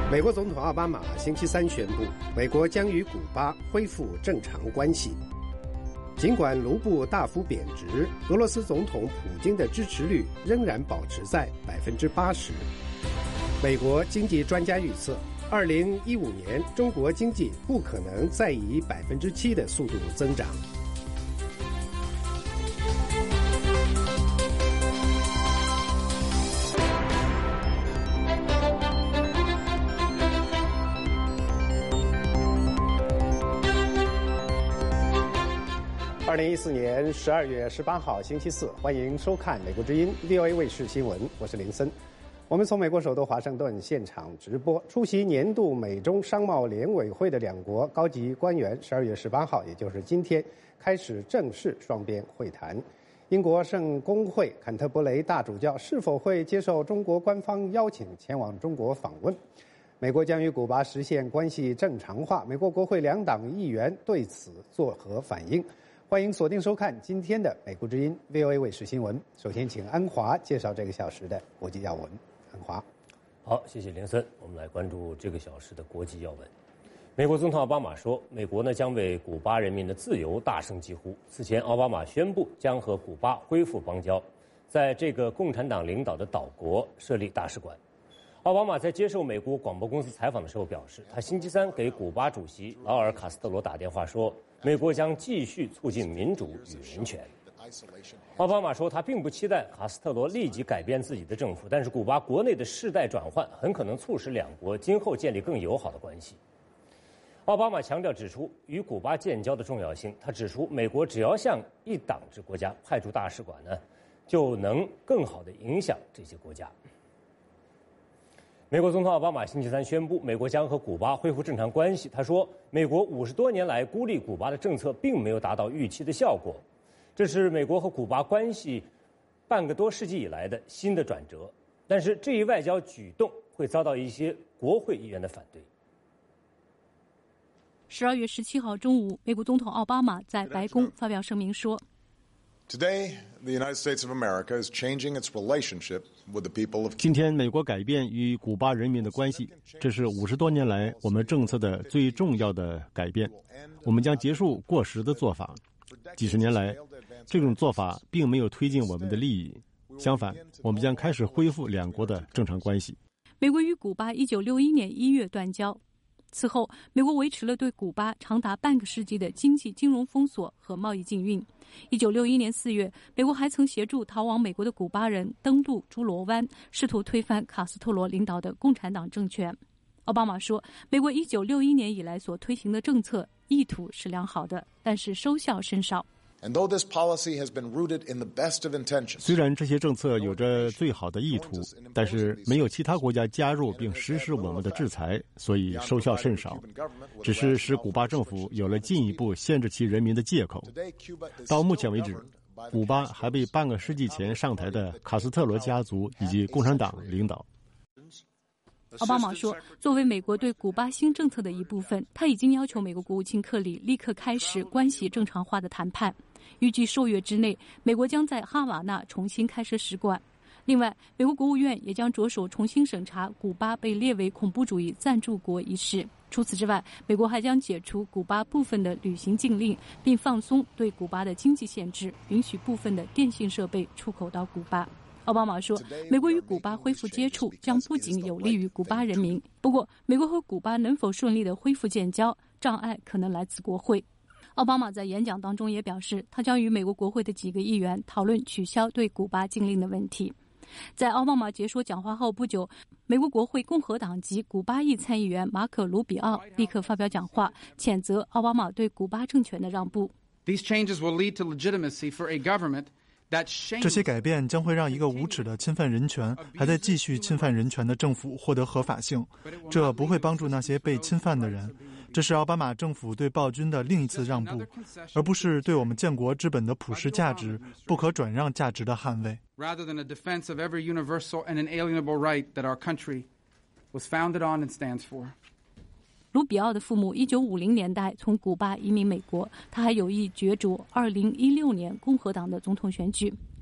美国总统奥巴马星期三宣布，美国将与古巴恢复正常关系。尽管卢布大幅贬值，俄罗斯总统普京的支持率仍然保持在80%。美国经济专家预测，2015年中国经济不可能再以7%的速度增长。2014年12月18号星期四，欢迎收看美国之音 VOA 卫视新闻，我是林森。我们从美国首都华盛顿现场直播。出席年度美中商贸联委会的两国高级官员12月18号，也就是今天开始正式双边会谈。英国圣公会坎特伯雷大主教是否会接受中国官方邀请前往中国访问？美国将与古巴实现关系正常化，美国国会两党议员对此作何反应？欢迎锁定收看今天的美国之音 VOA 卫视新闻。首先请安华介绍这个小时的国际要闻。安华。 好，谢谢林森。我们来关注这个小时的国际要闻。美国总统奥巴马说，美国呢将为古巴人民的自由大声疾呼。此前，奥巴马宣布将和古巴恢复邦交，在这个共产党领导的岛国设立大使馆。奥巴马在接受美国广播公司采访的时候表示，他星期三给古巴主席劳尔·卡斯特罗打电话说，美国将继续促进民主与人权。奥巴马说，他并不期待卡斯特罗立即改变自己的政府，但是古巴国内的世代转换很可能促使两国今后建立更友好的关系。奥巴马强调指出与古巴建交的重要性，他指出美国只要向一党制国家派驻大使馆呢，就能更好地影响这些国家。美国总统奥巴马星期三宣布，美国将和古巴恢复正常关系。他说，美国50多年来孤立古巴的政策并没有达到预期的效果，这是美国和古巴关系半个多世纪以来的新的转折。但是这一外交举动会遭到一些国会议员的反对。 12月17号中午，美国总统奥巴马在白宫发表声明说， Today, the United States of America is changing its relationship with the people of Cuba. 今天，美国改变与古巴人民的关系，这是50多年来我们政策的最重要的改变。我们将结束过时的做法。几十年来，这种做法并没有推进我们的利益，相反，我们将开始恢复两国的正常关系。 美国与古巴1961年1月断交。此后，美国维持了对古巴长达半个世纪的经济金融封锁和贸易禁运。1961年4月，美国还曾协助逃往美国的古巴人登陆朱罗湾，试图推翻卡斯特罗领导的共产党政权。奥巴马说，美国1961年以来所推行的政策意图是良好的，但是收效甚少。 虽然这些政策有着最好的意图，但是没有其他国家加入并实施我们的制裁，所以收效甚少，只是使古巴政府有了进一步限制其人民的借口。到目前为止，古巴还被半个世纪前上台的卡斯特罗家族以及共产党领导。 奥巴马说，作为美国对古巴新政策的一部分，他已经要求美国国务卿克里立刻开始关系正常化的谈判。预计数月之内，美国将在哈瓦那重新开设使馆。另外，美国国务院也将着手重新审查古巴被列为恐怖主义赞助国一事。除此之外，美国还将解除古巴部分的旅行禁令，并放松对古巴的经济限制，允许部分的电信设备出口到古巴。奥巴马说，美国与古巴恢复接触将不仅有利于古巴人民，不过美国和古巴能否顺利地恢复建交，障碍可能来自国会。奥巴马在演讲当中也表示，他将与美国国会的几个议员讨论取消对古巴禁令的问题。在奥巴马结束讲话后不久，美国国会共和党籍古巴裔参议员马可·卢比奥立刻发表讲话，谴责奥巴马对古巴政权的让步。 These changes will lead to legitimacy for a government 这些改变将会让一个无耻的侵犯人权还在继续侵犯人权的政府获得合法性，这不会帮助那些被侵犯的人。这是奥巴马政府对暴君的另一次让步，而不是对我们建国之本的普世价值、不可转让价值的捍卫。 rather than a defense of every universal and inalienable right that our country was founded on and stands for. 卢比奥的父母1950年代从古巴移民美国，他还有意角逐2016年共和党的总统选举。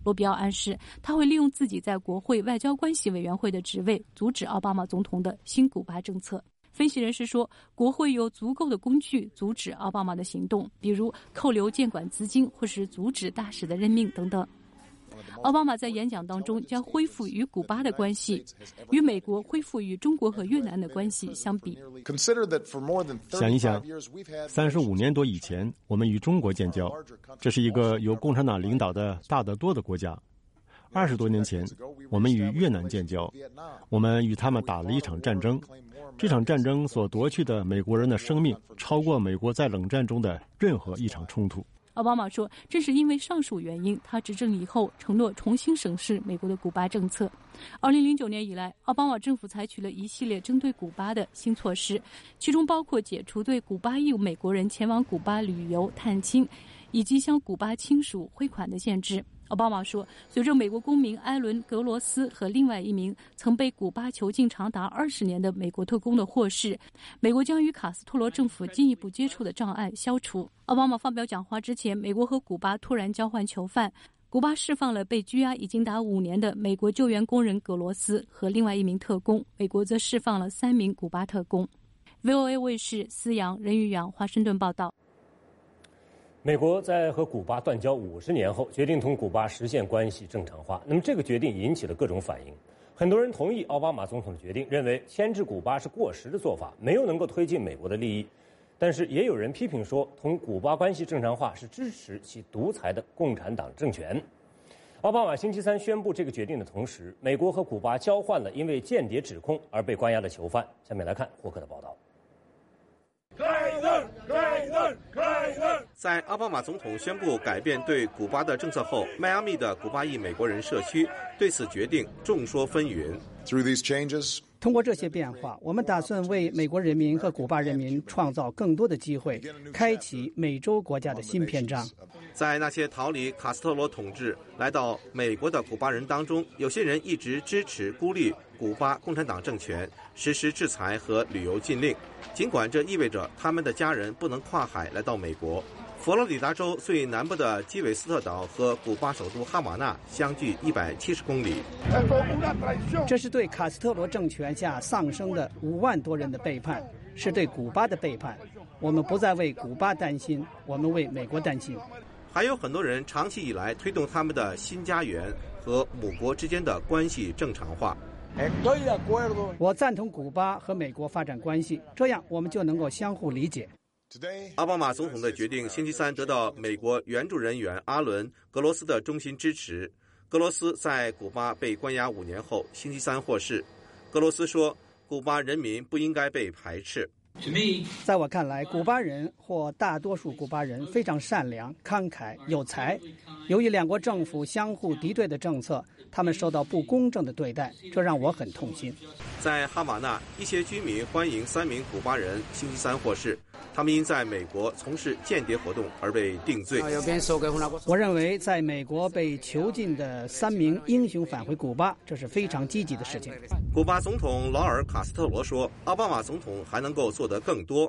罗比奥暗示他会利用自己在国会外交关系委员会的职位，阻止奥巴马总统的新古巴政策。分析人士说，国会有足够的工具阻止奥巴马的行动，比如扣留监管资金或是阻止大使的任命等等。奥巴马在演讲当中将恢复与古巴的关系与美国恢复与中国和越南的关系相比。 想一想，35年多以前，我们与中国建交，这是一个由共产党领导的大得多的国家。20多年前，我们与越南建交，我们与他们打了一场战争，这场战争所夺去的美国人的生命，超过美国在冷战中的任何一场冲突。 奥巴马说，正是因为上述原因，他执政以后承诺重新审视美国的古巴政策。2009年以来，奥巴马政府采取了一系列针对古巴的新措施，其中包括解除对古巴裔美国人前往古巴旅游探亲，以及向古巴亲属汇款的限制。奥巴马说，随着美国公民埃伦·格罗斯和另外一名曾被古巴囚禁长达20年的美国特工的获释，美国将与卡斯特罗政府进一步接触的障碍消除。奥巴马发表讲话之前，美国和古巴突然交换囚犯，古巴释放了被拘押已经达5年的美国救援工人格罗斯和另外一名特工，美国则释放了3名古巴特工。VOA 卫视思阳、任玉阳华盛顿报道。 美国在和古巴断交50年后，决定同古巴实现关系正常化。那么这个决定引起了各种反应。很多人同意奥巴马总统的决定，认为牵制古巴是过时的做法，没有能够推进美国的利益。但是也有人批评说，同古巴关系正常化是支持其独裁的共产党政权。奥巴马星期3宣布这个决定的同时，美国和古巴交换了因为间谍指控而被关押的囚犯。下面来看霍克的报道。 在奥巴马总统宣布改变对古巴的政策后，迈阿密的古巴裔美国人社区对此决定众说纷纭。 通过这些变化，我们打算为美国人民和古巴人民创造更多的机会，开启美洲国家的新篇章。 在那些逃离卡斯特罗统治来到美国的古巴人当中，有些人一直支持孤立古巴共产党政权，实施制裁和旅游禁令，尽管这意味着他们的家人不能跨海来到美国。佛罗里达州最南部的基韦斯特岛和古巴首都哈瓦那相距170公里。 这是对卡斯特罗政权下丧生的5万多人的背叛，是对古巴的背叛。我们不再为古巴担心，我们为美国担心。 还有很多人长期以来推动他们的新家园和母国之间的关系正常化。 我赞同古巴和美国发展关系，这样我们就能够相互理解。 奥巴马总统的决定星期3得到美国援助人员阿伦·格罗斯的衷心支持。格罗斯在古巴被关押5年后，星期3获释。格罗斯说，古巴人民不应该被排斥。 在我看来，古巴人或大多数古巴人非常善良、慷慨、有才。由于两国政府相互敌对的政策，他们受到不公正的对待，这让我很痛心。 在哈瓦那，一些居民欢迎3名古巴人星期3获释，他们因在美国从事间谍活动而被定罪。 我认为在美国被囚禁的3名英雄返回古巴，这是非常积极的事情。 古巴总统劳尔·卡斯特罗说，奥巴马总统还能够做得更多。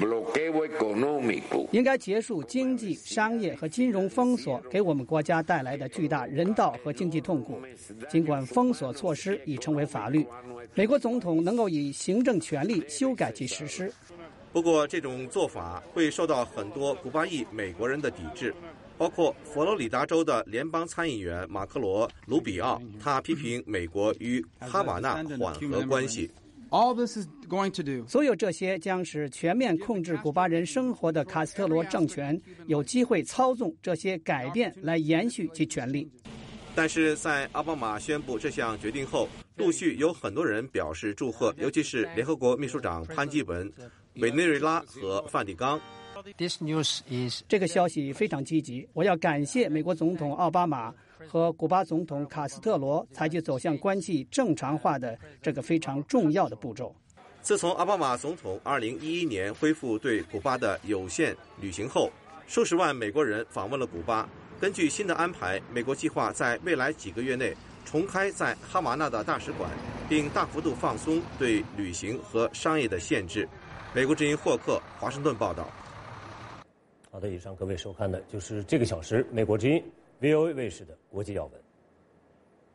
应该结束经济、商业和金融封锁给我们国家带来的巨大人道和经济痛苦。尽管封锁措施已成为法律，美国总统能够以行政权力修改其实施。 不过，这种做法会受到很多古巴裔美国人的抵制，包括佛罗里达州的联邦参议员马克罗·卢比奥，他批评美国与哈瓦那缓和关系。 所有这些将使全面控制古巴人生活的卡斯特罗政权有机会操纵这些改变来延续其权力。 但是在奥巴马宣布这项决定后，陆续有很多人表示祝贺，尤其是联合国秘书长潘基文、委内瑞拉和梵蒂冈。 这个消息非常积极，我要感谢美国总统奥巴马和古巴总统卡斯特罗采取走向关系正常化的这个非常重要的步骤。 自从奥巴马总统2011年恢复对古巴的有限旅行后，数十万美国人访问了古巴。根据新的安排，美国计划在未来几个月内重开在哈瓦那的大使馆，并大幅度放松对旅行和商业的限制。美国之音霍克，华盛顿报道。 好的，以上各位收看的就是这个小时美国之音 VOA 卫视的国际要闻。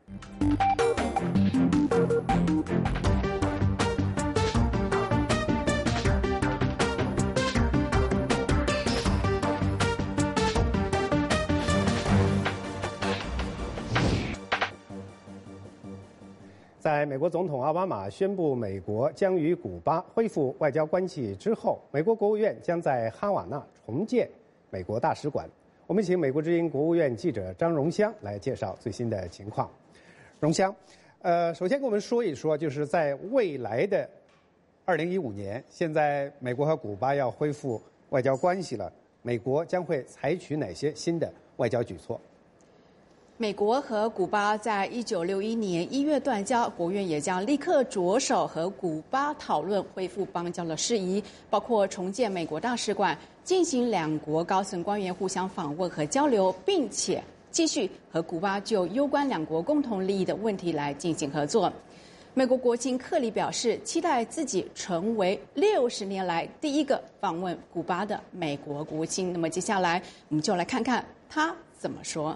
在美国总统奥巴马宣布美国将与古巴恢复外交关系之后，美国国务院将在哈瓦那重建美国大使馆。我们请美国之音国务院记者张荣香来介绍最新的情况。荣香，首先跟我们说一说，就是在未来的2015年，现在美国和古巴要恢复外交关系了，美国将会采取哪些新的外交举措？ 美国和古巴在1961年1月断交，国务院也将立刻着手和古巴讨论恢复邦交的事宜，包括重建美国大使馆，进行两国高层官员互相访问和交流，并且继续和古巴就攸关两国共同利益的问题来进行合作。美国国卿克里表示，期待自己成为60年来第一个访问古巴的美国国卿。那么接下来我们就来看看他怎么说。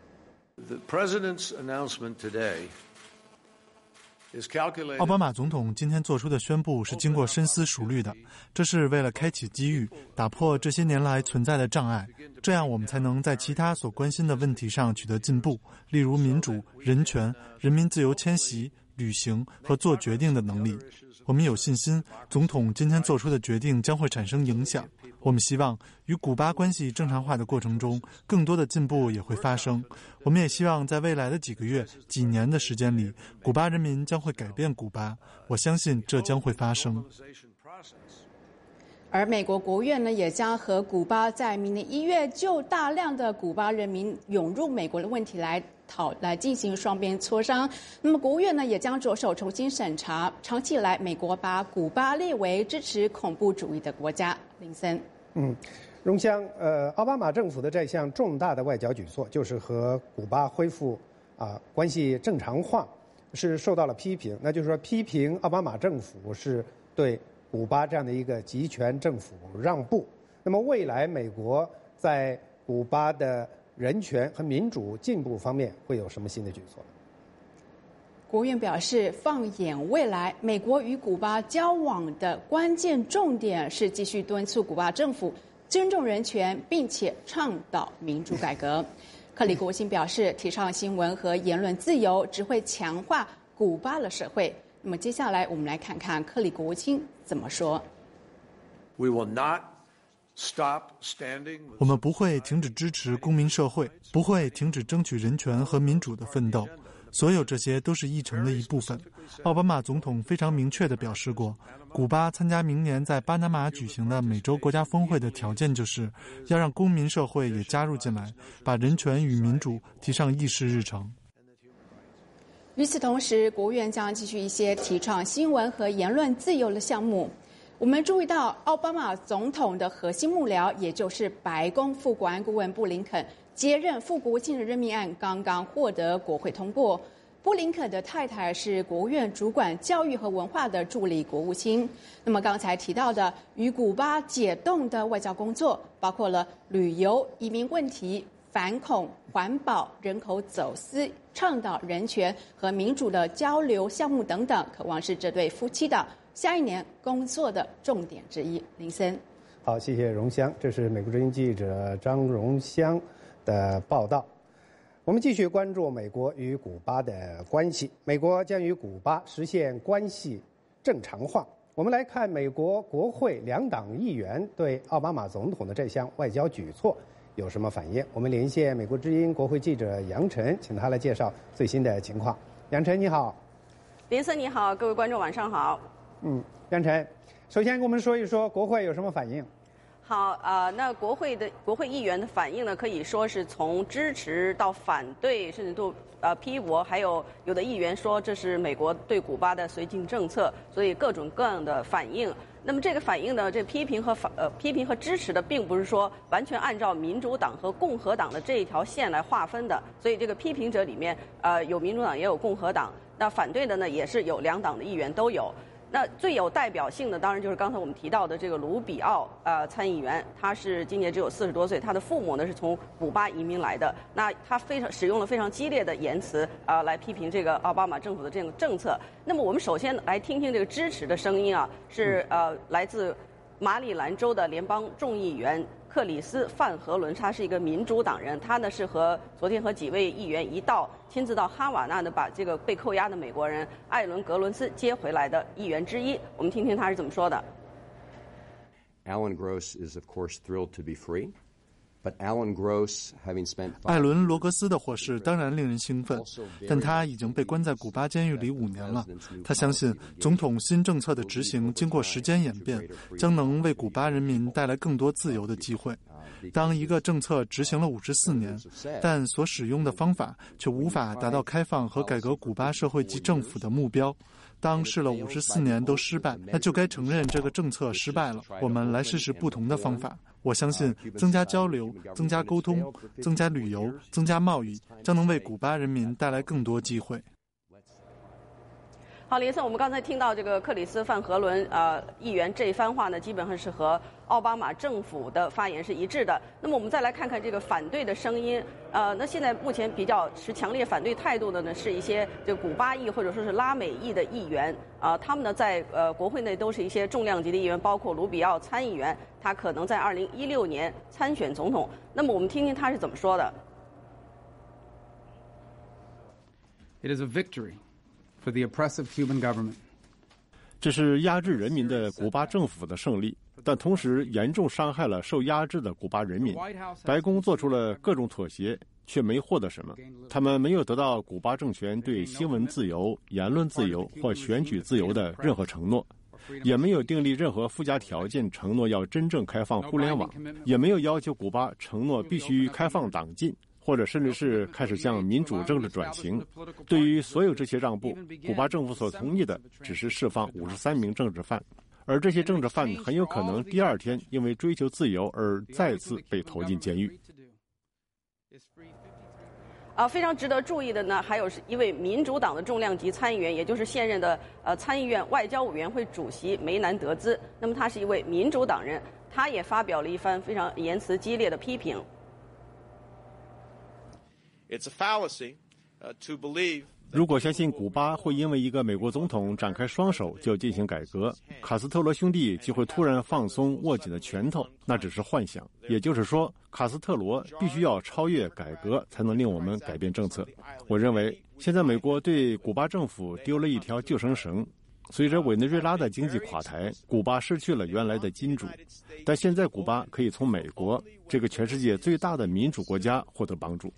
奥巴马总统今天做出的宣布是经过深思熟虑的，这是为了开启机遇，打破这些年来存在的障碍，这样我们才能在其他所关心的问题上取得进步，例如民主、人权、人民自由迁徙、旅行和做决定的能力。我们有信心，总统今天做出的决定将会产生影响。我们希望与古巴关系正常化的过程中，更多的进步也会发生。我们也希望在未来的几个月、几年的时间里，古巴人民将会改变古巴。我相信这将会发生。 而美国国务院呢，也将和古巴在明年1月就大量的古巴人民涌入美国的问题来进行双边磋商。那么国务院呢，也将着手重新审查长期以来美国把古巴列为支持恐怖主义的国家。林森， 荣香，奥巴马政府的这项重大的外交举措，就是和古巴恢复关系正常化，是受到了批评。那就是说，批评奥巴马政府是对古巴这样的一个集权政府让步。那么未来美国在古巴的人权和民主进步方面会有什么新的举措？ 国务院表示，放眼未来，美国与古巴交往的关键重点是继续敦促古巴政府尊重人权，并且倡导民主改革。克里国卿表示，提倡新闻和言论自由只会强化古巴的社会。那么接下来我们来看看克里国卿怎么说。 我们不会停止支持公民社会，不会停止争取人权和民主的奋斗，所有这些都是议程的一部分。奥巴马总统非常明确地表示过，古巴参加明年在巴拿马举行的美洲国家峰会的条件就是要让公民社会也加入进来，把人权与民主提上议事日程。 与此同时，国务院将继续一些提倡新闻和言论自由的项目。我们注意到，奥巴马总统的核心幕僚，也就是白宫副国安顾问布林肯接任副国务卿的任命案刚刚获得国会通过。布林肯的太太是国务院主管教育和文化的助理国务卿。那么刚才提到的与古巴解冻的外交工作，包括了旅游、移民问题、反恐、环保、人口走私、倡导人权和民主的交流项目等等，可望是这对夫妻的下一年工作的重点之一。林森， 好，谢谢荣香，这是美国之音记者张荣香的报道。我们继续关注美国与古巴的关系。美国将与古巴实现关系正常化。我们来看美国国会两党议员对奥巴马总统的这项外交举措有什么反应？我们连线美国之音国会记者杨晨，请他来介绍最新的情况。杨晨，你好。 林森，你好，各位观众晚上好。 杨晨，首先跟我们说一说国会有什么反应？ 好那国会议员的反应呢，可以说是从支持到反对，甚至都批驳，还有的议员说这是美国对古巴的绥靖政策，所以各种各样的反应。那么这个反应呢，这批评和支持的，并不是说完全按照民主党和共和党的这一条线来划分的，所以这个批评者里面有民主党也有共和党，那反对的呢也是有两党的议员都有。 那最有代表性的当然就是刚才我们提到的这个卢比奥参议员，他是今年只有40多岁，他的父母呢是从古巴移民来的。那他使用了非常激烈的言辞来批评这个奥巴马政府的这种政策。那么我们首先来听听这个支持的声音啊，是来自马里兰州的联邦众议员克里斯·范和伦，他是一个民主党人，他呢是昨天和几位议员亲自到哈瓦那呢，把这个被扣押的美国人艾伦·格伦斯接回来的议员之一。我们听听他是怎么说的。 Alan Gross is of course thrilled to be free. 艾伦·罗格斯的获释当然令人兴奋，但他已经被关在古巴监狱里5年了。他相信总统新政策的执行经过时间演变，将能为古巴人民带来更多自由的机会。当一个政策执行了54年，但所使用的方法却无法达到开放和改革古巴社会及政府的目标，当试了54年都失败，那就该承认这个政策失败了。我们来试试不同的方法。我相信增加交流、增加沟通、增加旅游、增加贸易，将能为古巴人民带来更多机会。 好，林森，我们刚才听到这个克里斯·范和伦议员这一番话呢，基本上是和奥巴马政府的发言是一致的。那么我们再来看看这个反对的声音。那现在目前比较持强烈反对态度的呢，是一些这个古巴裔或者说是拉美裔的议员他们呢在国会内都是一些重量级的议员，包括卢比奥参议员，他可能在2016年参选总统。那么我们听听他是怎么说的。 It is a victory for the oppressive Cuban government. 这是压制人民的古巴政府的胜利，但同时严重伤害了受压制的古巴人民。白宫做出了各种妥协，却没获得什么。他们没有得到古巴政权对新闻自由、言论自由或选举自由的任何承诺，也没有订立任何附加条件承诺要真正开放互联网，也没有要求古巴承诺必须开放党禁，或者甚至是开始向民主政治转型。对于所有这些让步，古巴政府所同意的只是释放53名政治犯，而这些政治犯很有可能第二天因为追求自由而再次被投进监狱。 非常值得注意的呢，还有是一位民主党的重量级参议员，也就是现任的参议院外交委员会主席梅南德兹。那么他是一位民主党人，他也发表了一番非常言辞激烈的批评。 It's a fallacy to believe. 如果相信古巴会因为一个美国总统展开双手就进行改革，卡斯特罗兄弟就会突然放松握紧的拳头，那只是幻想。也就是说，卡斯特罗必须要超越改革，才能令我们改变政策。我认为，现在美国对古巴政府丢了一条救生绳。随着委内瑞拉的经济垮台，古巴失去了原来的金主，但现在古巴可以从美国这个全世界最大的民主国家获得帮助。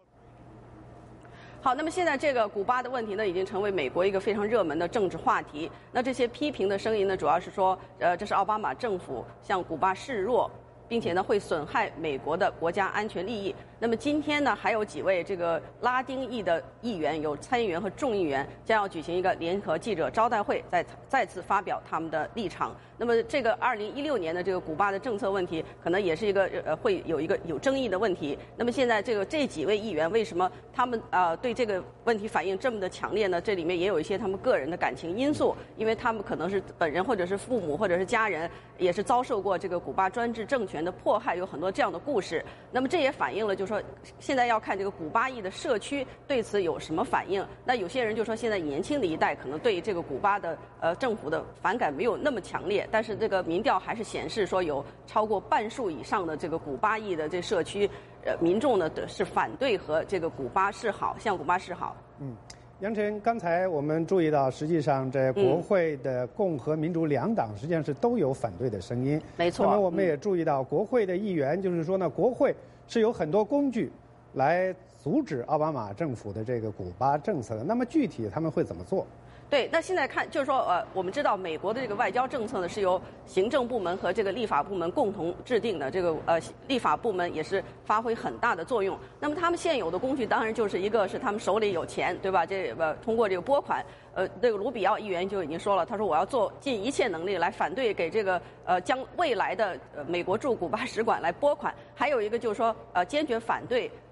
好，那么现在这个古巴的问题呢，已经成为美国一个非常热门的政治话题。那这些批评的声音呢，主要是说，这是奥巴马政府向古巴示弱，并且呢会损害美国的国家安全利益。那么今天呢，还有几位这个拉丁裔的议员，有参议员和众议员，将要举行一个联合记者招待会，再次发表他们的立场。那么这个2016年的这个古巴的政策问题，可能也是一个会有一个有争议的问题。那么现在这几位议员为什么他们对这个问题反应这么的强烈呢？这里面也有一些他们个人的感情因素，因为他们可能是本人或者是父母或者是家人也是遭受过这个古巴专制政权的迫害，有很多这样的故事。那么这也反映了就是说现在要看这个古巴裔的社区对此有什么反应。那有些人就说现在年轻的一代可能对这个古巴的政府的反感没有那么强烈，但是这个民调还是显示说有超过半数以上的这个古巴裔的这社区民众呢是反对和这个古巴示好，向古巴示好。 杨晨，刚才我们注意到，实际上在国会的共和民主两党实际上是都有反对的声音。 没错。 那么我们也注意到，国会的议员就是说呢，国会是有很多工具来阻止奥巴马政府的这个古巴政策的。那么具体他们会怎么做？ 对，那现在看就是说，我们知道美国的这个外交政策呢是由行政部门和这个立法部门共同制定的，这个立法部门也是发挥很大的作用。那么他们现有的工具当然就是一个是他们手里有钱，对吧？通过这个拨款，这个卢比奥议员就已经说了，他说我要做尽一切能力来反对给这个将未来的美国驻古巴使馆来拨款。还有一个就是说坚决反对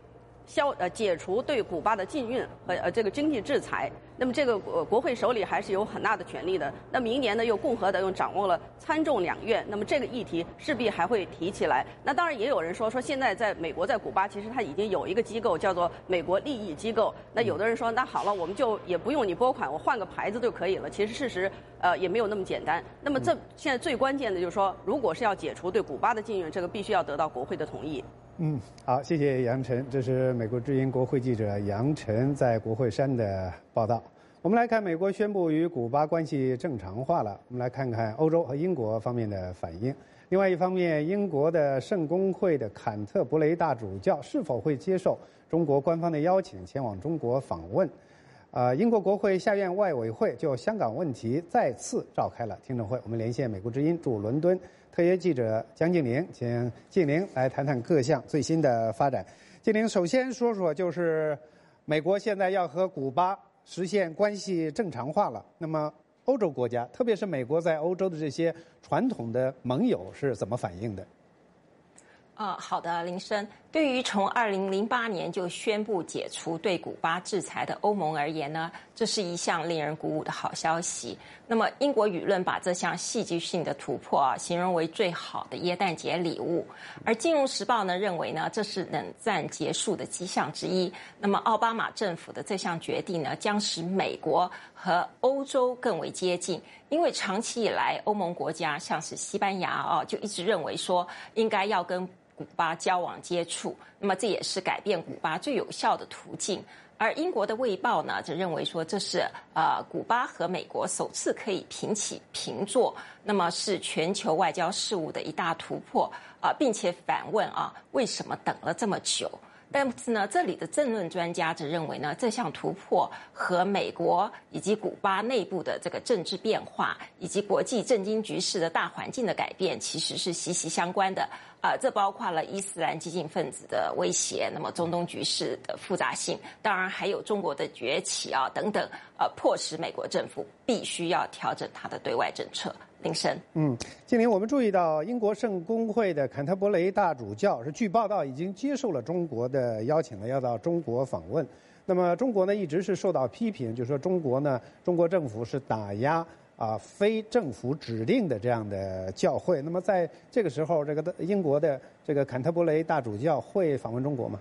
解除对古巴的禁运和这个经济制裁。那么这个国会手里还是有很大的权力的。那明年呢，又共和党又掌握了参众两院，那么这个议题势必还会提起来。那当然也有人说现在在美国在古巴其实它已经有一个机构叫做美国利益机构。那有的人说那好了，我们就也不用你拨款，我换个牌子就可以了。其实事实也没有那么简单。那么现在最关键的就是说，如果是要解除对古巴的禁运，这个必须要得到国会的同意。 好，谢谢杨晨，这是美国之音国会记者杨晨在国会山的报道。我们来看，美国宣布与古巴关系正常化了。我们来看看欧洲和英国方面的反应。另外一方面，英国的圣公会的坎特伯雷大主教是否会接受中国官方的邀请前往中国访问？英国国会下院外委会就香港问题再次召开了听证会。我们连线美国之音驻伦敦特约记者江静玲，请静玲来谈谈各项最新的发展。静玲，首先说说，就是美国现在要和古巴实现关系正常化了，那么欧洲国家，特别是美国在欧洲的这些传统的盟友是怎么反应的？ 好的，林生。对于从2008年就宣布解除对古巴制裁的欧盟而言呢，这是一项令人鼓舞的好消息。那么英国舆论把这项戏剧性的突破形容为最好的耶诞节礼物，而《金融时报》呢认为呢这是冷战结束的迹象之一。那么奥巴马政府的这项决定呢，将使美国和欧洲更为接近，因为长期以来欧盟国家像是西班牙就一直认为说应该要跟古巴交往接触，那么这也是改变古巴最有效的途径。而英国的《卫报》呢，则认为说这是古巴和美国首次可以平起平坐，那么是全球外交事务的一大突破并且反问为什么等了这么久？但是呢，这里的政论专家则认为呢，这项突破和美国以及古巴内部的这个政治变化，以及国际政经局势的大环境的改变，其实是息息相关的。这包括了伊斯兰激进分子的威胁，那么中东局势的复杂性，当然还有中国的崛起等等，迫使美国政府必须要调整它的对外政策。林生， 今年我们注意到，英国圣公会的坎特伯雷大主教据报道已经接受了中国的邀请了，要到中国访问。那么中国呢，一直是受到批评，就是说中国政府是打压非政府指定的这样的教会。那么在这个时候，这个英国的这个坎特伯雷大主教会访问中国吗？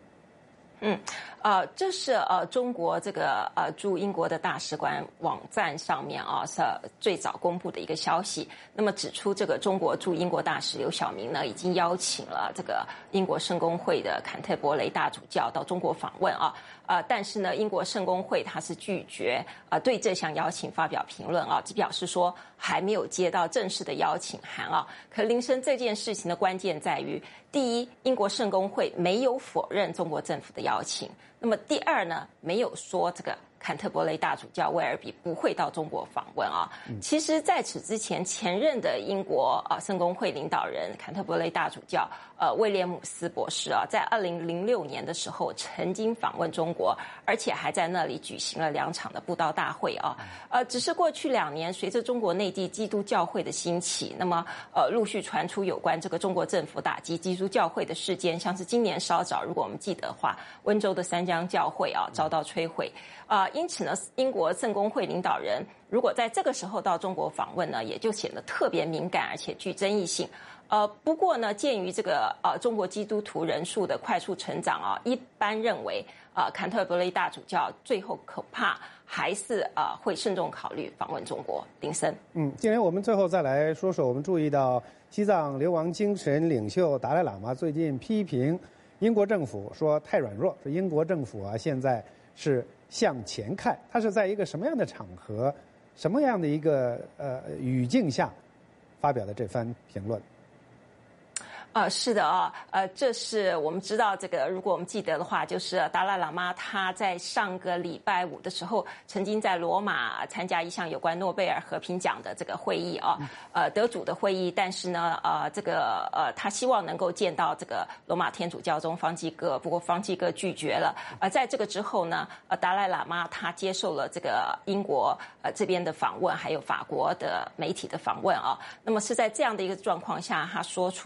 这是中国这个驻英国的大使馆网站上面是最早公布的一个消息。那么指出，这个中国驻英国大使刘晓明呢，已经邀请了这个英国圣公会的坎特伯雷大主教到中国访问但是呢，英国圣公会他是拒绝对这项邀请发表评论只表示说还没有接到正式的邀请函可林生，这件事情的关键在于，第一，英国圣公会没有否认中国政府的邀请。那么第二呢，没有说这个坎特伯雷大主教威尔比不会到中国访问其实在此之前，前任的英国圣公会领导人坎特伯雷大主教威廉姆斯博士在2006年的时候曾经访问中国，而且还在那里举行了2场的布道大会只是过去2年，随着中国内地基督教会的兴起，那么陆续传出有关这个中国政府打击基督教会的事件，像是今年稍早，如果我们记得的话，温州的三江教会遭到摧毁因此呢，英国圣公会领导人如果在这个时候到中国访问呢，也就显得特别敏感，而且具争议性。不过呢，鉴于这个中国基督徒人数的快速成长一般认为坎特伯雷大主教最后恐怕还是会慎重考虑访问中国。林森， 今天我们最后再来说说，我们注意到西藏流亡精神领袖达赖喇嘛最近批评英国政府说太软弱，说英国政府现在是向前看。他是在一个什么样的场合、什么样的一个语境下发表的这番评论？ 是的这是我们知道这个，如果我们记得的话，就是达赖喇嘛他在上个礼拜五的时候，曾经在罗马参加一项有关诺贝尔和平奖的这个会议得主的会议，但是呢他希望能够见到这个罗马天主教宗方济各，不过方济各拒绝了。在这个之后呢，达赖喇嘛他接受了这个英国这边的访问，还有法国的媒体的访问那么是在这样的一个状况下，他说出了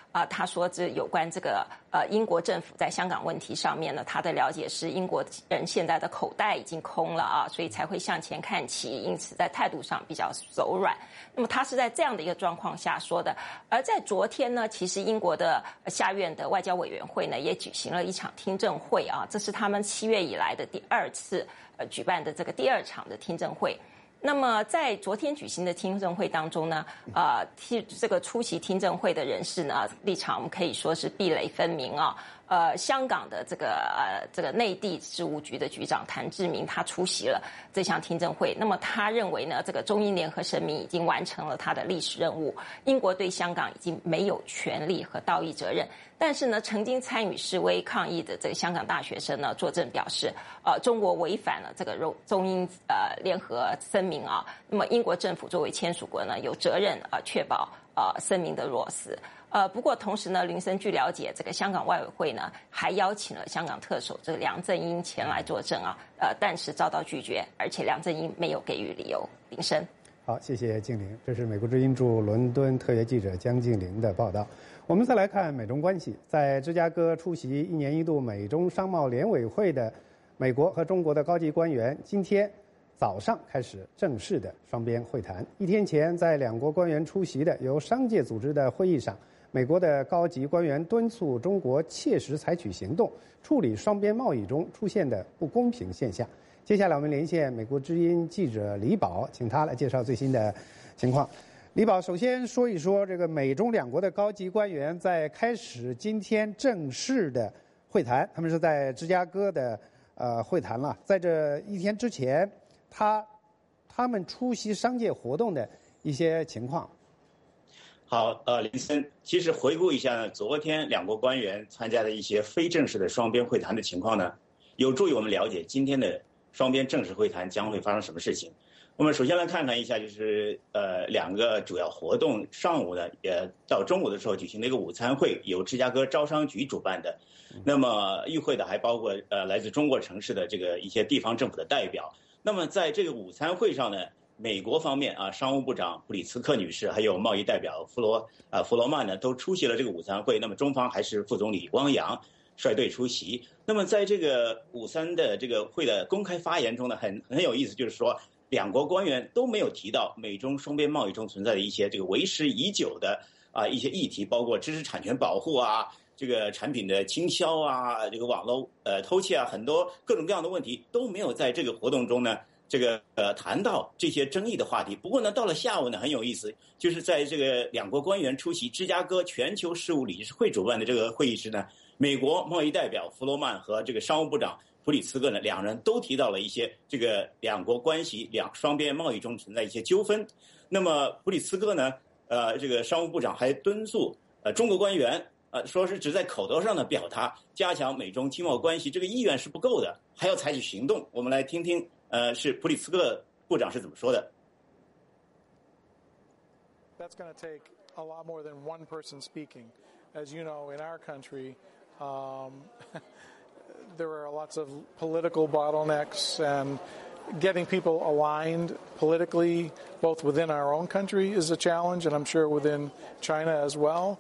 他说这有关这个英国政府在香港问题上面呢，他的了解是英国人现在的口袋已经空了啊，所以才会向前看齐，因此在态度上比较柔软。那么他是在这样的一个状况下说的。而在昨天呢，其实英国的下院的外交委员会呢也举行了一场听证会啊，这是他们7月以来的第2次举办的这个第2场的听证会。那么在昨天举行的听证会当中呢，这个出席听证会的人士呢，立场可以说是壁垒分明啊。香港的这个内地事务局的局长谭志明，他出席了这项听证会。那么他认为呢，这个中英联合声明已经完成了他的历史任务，英国对香港已经没有权利和道义责任。但是呢，曾经参与示威抗议的这个香港大学生呢，作证表示，中国违反了这个中英联合声明啊。那么英国政府作为签署国呢，有责任确保声明的落实。不过同时呢，林森据了解，这个香港外委会呢还邀请了香港特首这个梁振英前来作证啊，但是遭到拒绝，而且梁振英没有给予理由。林森， 好，谢谢静玲，这是美国之音驻伦敦特约记者江静玲的报道。我们再来看美中关系，在芝加哥出席1年1度美中商贸联委会的美国和中国的高级官员，今天早上开始正式的双边会谈。1天前，在两国官员出席的由商界组织的会议上，美国的高级官员敦促中国切实采取行动，处理双边贸易中出现的不公平现象。接下来我们连线美国之音记者李宝，请他来介绍最新的情况。李宝，首先说一说这个美中两国的高级官员在开始今天正式的会谈，他们是在芝加哥的会谈了。在这1天之前，他们出席商界活动的一些情况。 好，林森，其实回顾一下呢，昨天两国官员参加的一些非正式的双边会谈的情况呢，有助于我们了解今天的双边正式会谈将会发生什么事情。我们首先来看一下，就是两个主要活动。上午呢，到中午的时候举行了一个午餐会，由芝加哥招商局主办的。那么与会的还包括来自中国城市的这个一些地方政府的代表。那么在这个午餐会上呢，美国方面商务部长布里茨克女士还有贸易代表弗罗曼呢都出席了这个午餐会。那么中方还是副总理汪洋率队出席。那么在这个午餐的这个会的公开发言中呢，很有意思，就是说两国官员都没有提到美中双边贸易中存在的一些这个为时已久的一些议题，包括知识产权保护这个产品的倾销这个网络偷窃很多各种各样的问题都没有在这个活动中呢这个谈到这些争议的话题。不过呢，到了下午呢，很有意思，就是在这个两国官员出席芝加哥全球事务理事会主办的这个会议时呢，美国贸易代表弗罗曼和这个商务部长布里茨克呢，两人都提到了一些这个两国关系双边贸易中存在一些纠纷。那么布里茨克呢，这个商务部长还敦促中国官员说是只在口头上的表达加强美中经贸关系，这个意愿是不够的，还要采取行动。我们来听听是布里茨克部长是怎么说的。 That's going to take a lot more than one person speaking. As you know, in our country, there are lots of political bottlenecks, and getting people aligned politically, both within our own country, is a challenge, and I'm sure within China as well.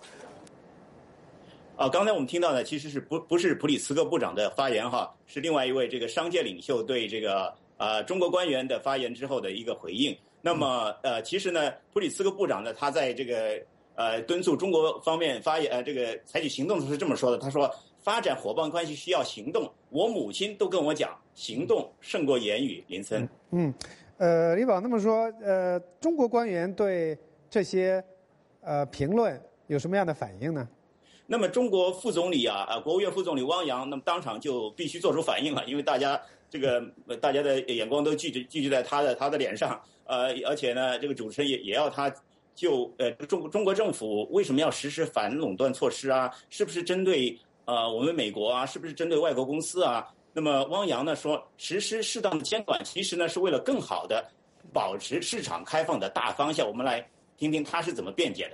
刚才我们听到的其实是不是普里茨克部长的发言是另外一位这个商界领袖对这个中国官员的发言之后的一个回应。那么其实呢，普里茨克部长呢，他在这个敦促中国方面这个采取行动的时候是这么说的，他说发展伙伴关系需要行动，我母亲都跟我讲，行动胜过言语。林森， 李宝，那么说中国官员对这些评论有什么样的反应呢？ 那么中国副总理国务院副总理汪洋，那么当场就必须做出反应了，因为大家的眼光都聚集在他的脸上，而且呢，这个主持人也要他就中国政府为什么要实施反垄断措施是不是针对我们美国是不是针对外国公司那么汪洋呢说，实施适当的监管，其实呢是为了更好的保持市场开放的大方向。我们来听听他是怎么辩解的。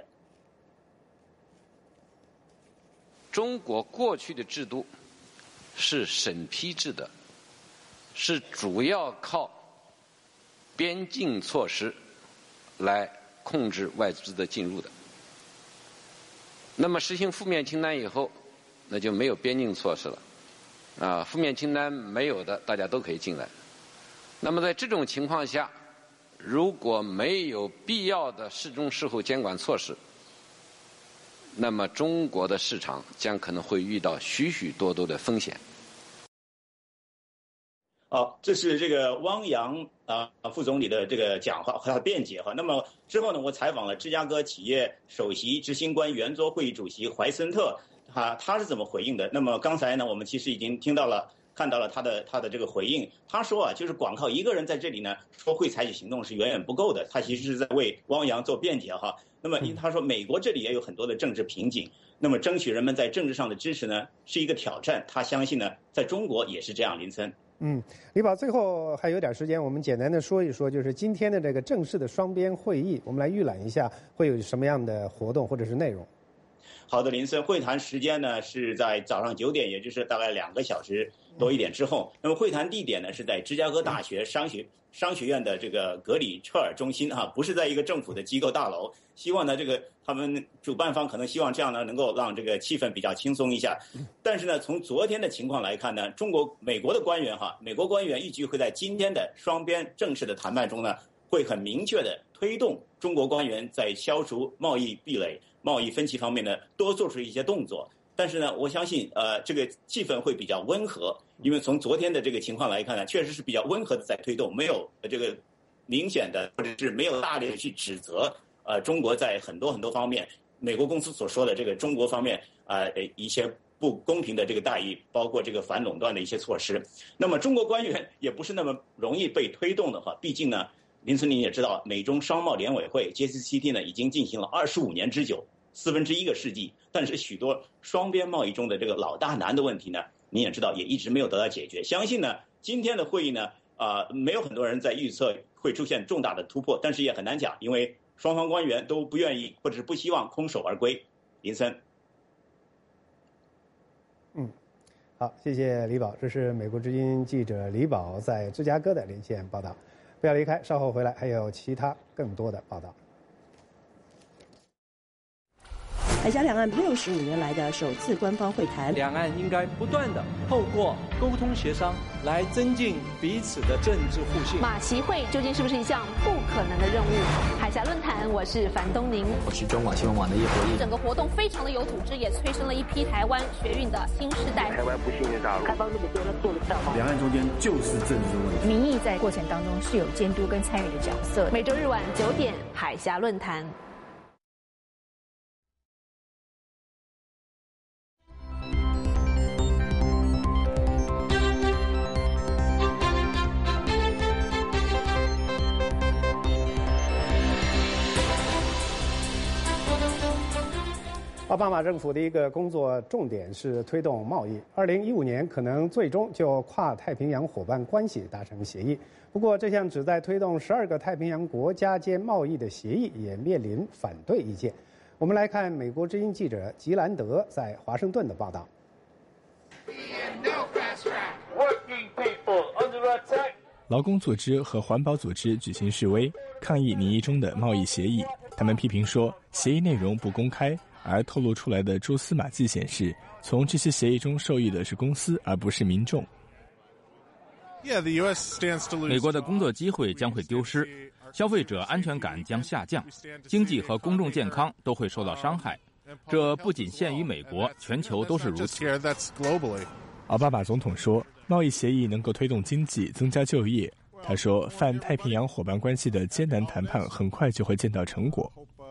中国过去的制度是审批制的，是主要靠边境措施来控制外资的进入的。 那么实行负面清单以后，那就没有边境措施了，负面清单没有的，大家都可以进来。那么在这种情况下，如果没有必要的事中事后监管措施，那么中国的市场将可能会遇到许许多多的风险。 好，这是这个汪洋副总理的这个讲话和他的辩解哈。那么之后呢，我采访了芝加哥企业首席执行官圆桌会议主席怀森特，他是怎么回应的？那么刚才呢，我们其实已经看到了他的这个回应。他说就是光靠一个人在这里呢说会采取行动是远远不够的，他其实是在为汪洋做辩解哈。那么他说美国这里也有很多的政治瓶颈，那么争取人们在政治上的支持呢是一个挑战。他相信呢，在中国也是这样。林森。 李宝，最后还有点时间，我们简单的说一说，就是今天的这个正式的双边会议，我们来预览一下会有什么样的活动或者是内容。 好的，林森，会谈时间呢是在早上9点，也就是大概2个小时多一点之后。那么会谈地点呢是在芝加哥大学商学院的这个格里彻尔中心不是在一个政府的机构大楼。希望呢，这个他们主办方可能希望这样呢，能够让这个气氛比较轻松一下。但是呢，从昨天的情况来看呢，美国的官员美国官员预计会在今天的双边正式的谈判中呢，会很明确的推动中国官员在消除贸易壁垒、贸易分歧方面呢，多做出一些动作。但是呢，我相信这个气氛会比较温和，因为从昨天的这个情况来看呢，确实是比较温和的在推动，没有这个明显的或者是没有大力的去指责中国在很多方面，美国公司所说的这个中国方面一些不公平的这个待遇，包括这个反垄断的一些措施。那么中国官员也不是那么容易被推动的话，毕竟呢，林森您也知道，美中商贸联委会 JCCT 呢已经进行了25年之久，1/4个世纪，但是许多双边贸易中的这个老大难的问题呢，您也知道也一直没有得到解决。相信呢，今天的会议呢，没有很多人在预测会出现重大的突破，但是也很难讲，因为双方官员都不愿意或者是不希望空手而归。林森。 好，谢谢李宝，这是美国之音记者李宝在芝加哥的连线报道。不要离开，稍后回来还有其他更多的报道。 海峡两岸65年来的首次官方会谈， 两岸应该不断的透过沟通协商来增进彼此的政治互信。 马习会究竟是不是一项不可能的任务？海峡论坛，我是樊东宁， 我是中广新闻网的叶国义。 整个活动非常的有组织，也催生了一批台湾学运的新世代。 台湾不信任大陆，开放那么多，他做得到吗？ 两岸中间就是政治问题， 民意在过程当中是有监督跟参与的角色。每周日晚9点，海峡论坛。 奥巴马政府的一个工作重点是推动贸易。2015年可能最终就跨太平洋伙伴关系达成协议。不过，这项旨在推动12个太平洋国家间贸易的协议也面临反对意见。我们来看美国之音记者吉兰德在华盛顿的报道。 劳工组织和环保组织举行示威，抗议拟议中的贸易协议。他们批评说，协议内容不公开，而透露出来的蛛丝马迹显示，从这些协议中受益的是公司，而不是民众。 美国的工作机会将会丢失，消费者安全感将下降，经济和公众健康都会受到伤害。这不仅限于美国，全球都是如此。 奥巴马总统说，贸易协议能够推动经济，增加就业。他说，泛太平洋伙伴关系的艰难谈判很快就会见到成果。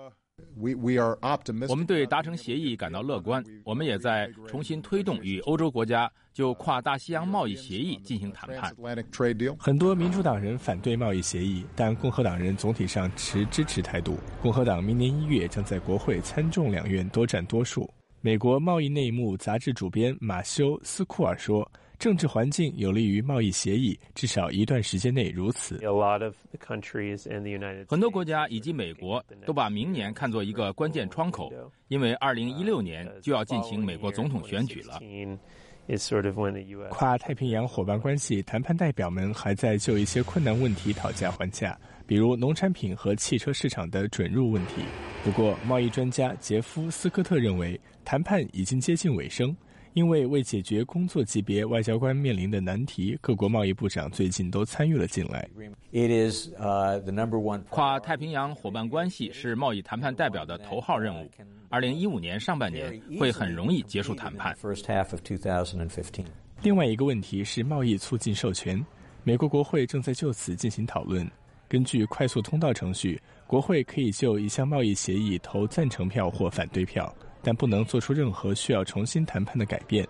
我们对达成协议感到乐观，我们也在重新推动与欧洲国家就跨大西洋贸易协议进行谈判。 很多民主党人反对贸易协议，但共和党人总体上持支持态度。共和党明年1月将在国会参众两院多占多数。美国贸易内幕杂志主编马修·斯库尔说，政治环境有利于贸易协议，至少一段时间内如此。 很多国家以及美国都把明年看作一个关键窗口，因为2016年就要进行美国总统选举了。 跨太平洋伙伴关系谈判代表们还在就一些困难问题讨价还价，比如农产品和汽车市场的准入问题。 不过，贸易专家杰夫·斯科特认为，谈判已经接近尾声，因为为解决工作级别外交官面临的难题，各国贸易部长最近都参与了进来。 跨太平洋伙伴关系是贸易谈判代表的头号任务。2015年上半年会很容易结束谈判。 另外一个问题是贸易促进授权，美国国会正在就此进行讨论。根据快速通道程序，国会可以就一项贸易协议投赞成票或反对票，但不能做出任何需要重新谈判的改变。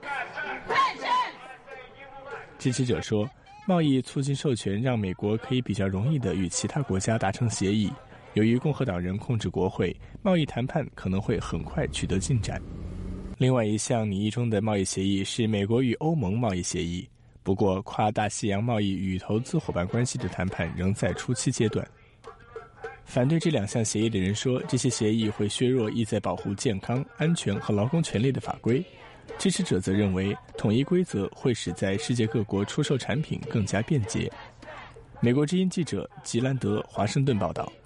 支持者说，贸易促进授权让美国可以比较容易地与其他国家达成协议。由于共和党人控制国会，贸易谈判可能会很快取得进展。另外一项拟议中的贸易协议是美国与欧盟贸易协议，不过跨大西洋贸易与投资伙伴关系的谈判仍在初期阶段。反对这两项协议的人说，这些协议会削弱意在保护健康、安全和劳工权利的法规。支持者则认为，统一规则会使在世界各国出售产品更加便捷。美国之音记者吉兰德华盛顿报道。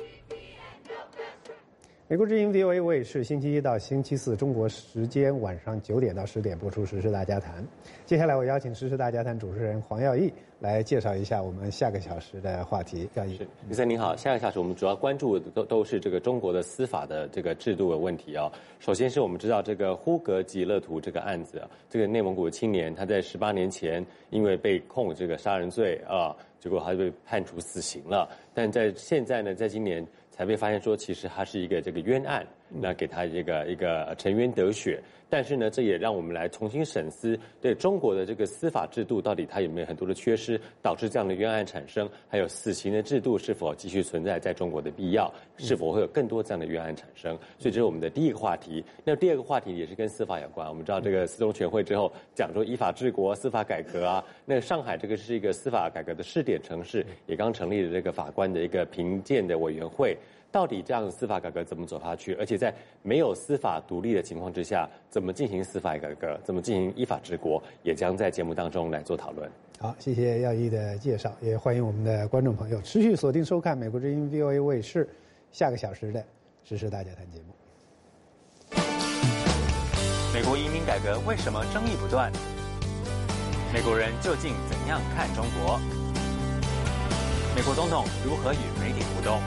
美国之音 VOA 卫视星期一到星期四中国时间晚上9点到10点播出《时事大家谈》。接下来我邀请《时事大家谈》主持人黄耀义来介绍一下我们下个小时的话题。耀义， 李森您好，下个小时我们主要关注的都是这个中国的司法的这个制度的问题啊。首先是我们知道这个呼格吉勒图这个案子啊，这个内蒙古青年他在18年前因为被控这个杀人罪啊，结果他就被判处死刑了。但在现在呢，在今年才被发现说，其实他是一个这个冤案，那给他一个沉冤得雪。但是呢，这也让我们来重新审思，对中国的这个司法制度到底它有没有很多的缺失，导致这样的冤案产生，还有死刑的制度是否继续存在在中国的必要，是否会有更多这样的冤案产生。所以这是我们的第一个话题。那第二个话题也是跟司法有关。我们知道这个四中全会之后讲说依法治国、司法改革啊，那上海这个是一个司法改革的试点城市，也刚成立了这个法官的一个评鉴的委员会。到底这样的司法改革怎么走下去？而且在没有司法独立的情况之下，怎么进行司法改革？怎么进行依法治国？也将在节目当中来做讨论。 好，谢谢耀一的介绍，也欢迎我们的观众朋友持续锁定收看美国之音 VOA 卫视下个小时的《时事大家谈》节目。 美国移民改革为什么争议不断？美国人究竟怎样看中国？美国总统如何与媒体互动？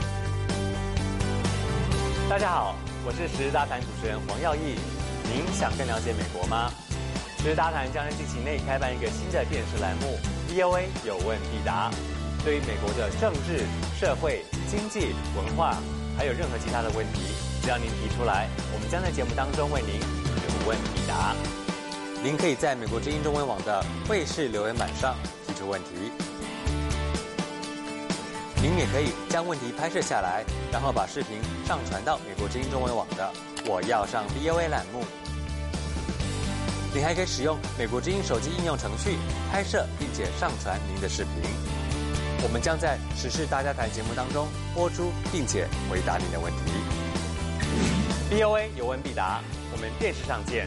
大家好，我是时事大谈主持人黄耀义。您想更了解美国吗？时事大谈将在近期内开办一个新的电视栏目 VOA 有问必答。对于美国的政治、社会、经济、文化，还有任何其他的问题，只要您提出来，我们将在节目当中为您有问必答。您可以在美国之音中文网的卫视留言板上提出问题。您也可以将问题拍摄下来，然后把视频上传到美国之音中文网的我要上 VOA 栏目。您还可以使用美国之音手机应用程序拍摄并且上传您的视频。我们将在时事大家谈节目当中播出并且回答您的问题。VOA 有问必答，我们电视上见。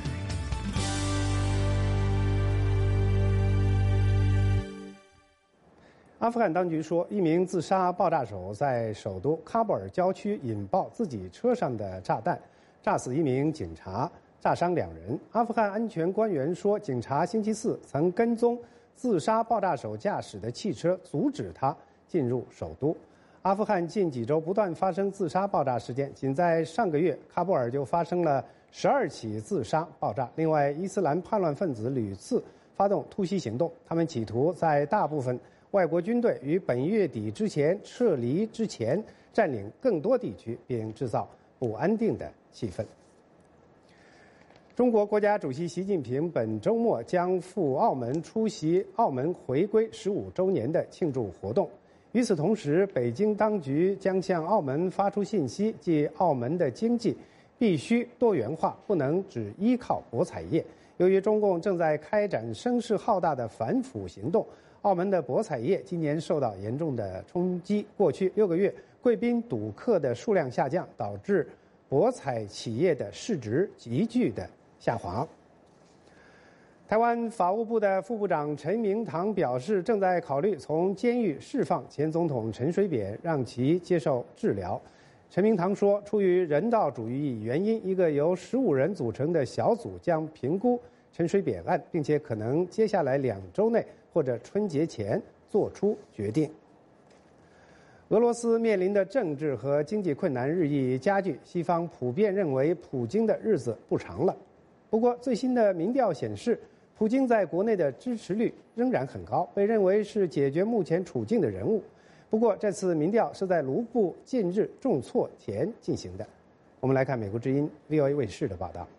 阿富汗当局说，一名自杀爆炸手在首都喀布尔郊区引爆自己车上的炸弹，炸死一名警察，炸伤2人。阿富汗安全官员说，警察星期四曾跟踪自杀爆炸手驾驶的汽车，阻止他进入首都。阿富汗近几周不断发生自杀爆炸事件，仅在上个月，喀布尔就发生了12起自杀爆炸。另外，伊斯兰叛乱分子屡次发动突袭行动，他们企图在大部分外国军队于本月底之前撤离之前占领更多地区，并制造不安定的气氛。中国国家主席习近平本周末将赴澳门出席澳门回归15周年的庆祝活动。与此同时，北京当局将向澳门发出信息，即澳门的经济必须多元化，不能只依靠博彩业。由于中共正在开展声势浩大的反腐行动，澳门的博彩业今年受到严重的冲击。过去6个月，贵宾赌客的数量下降，导致博彩企业的市值急剧的下滑。台湾法务部的副部长陈明堂表示，正在考虑从监狱释放前总统陈水扁，让其接受治疗。 陈明堂说，出于人道主义原因，一个由15人组成的小组将评估陈水扁案，并且可能接下来2周内或者春节前做出决定。俄罗斯面临的政治和经济困难日益加剧，西方普遍认为普京的日子不长了。不过，最新的民调显示，普京在国内的支持率仍然很高，被认为是解决目前处境的人物。不过，这次民调是在卢布近日重挫前进行的。我们来看美国之音 VOA 卫视的报道。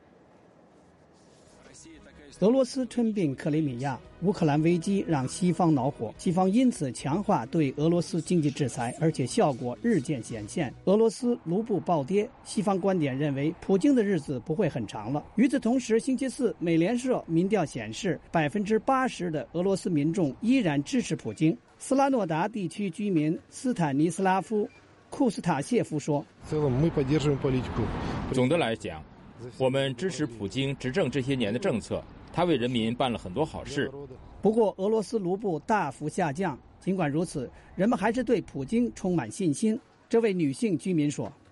俄罗斯吞并克里米亚，乌克兰危机让西方恼火，西方因此强化对俄罗斯经济制裁，而且效果日渐显现。俄罗斯卢布暴跌，西方观点认为普京的日子不会很长了。与此同时，星期四美联社民调显示，80%的俄罗斯民众依然支持普京。斯拉诺达地区居民斯坦尼斯拉夫·库斯塔谢夫说：“ 总的来讲，我们支持普京执政这些年的政策。他为人民办了很多好事。 不过，俄罗斯卢布大幅下降。尽管如此，人们还是对普京充满信心。这位女性居民说：“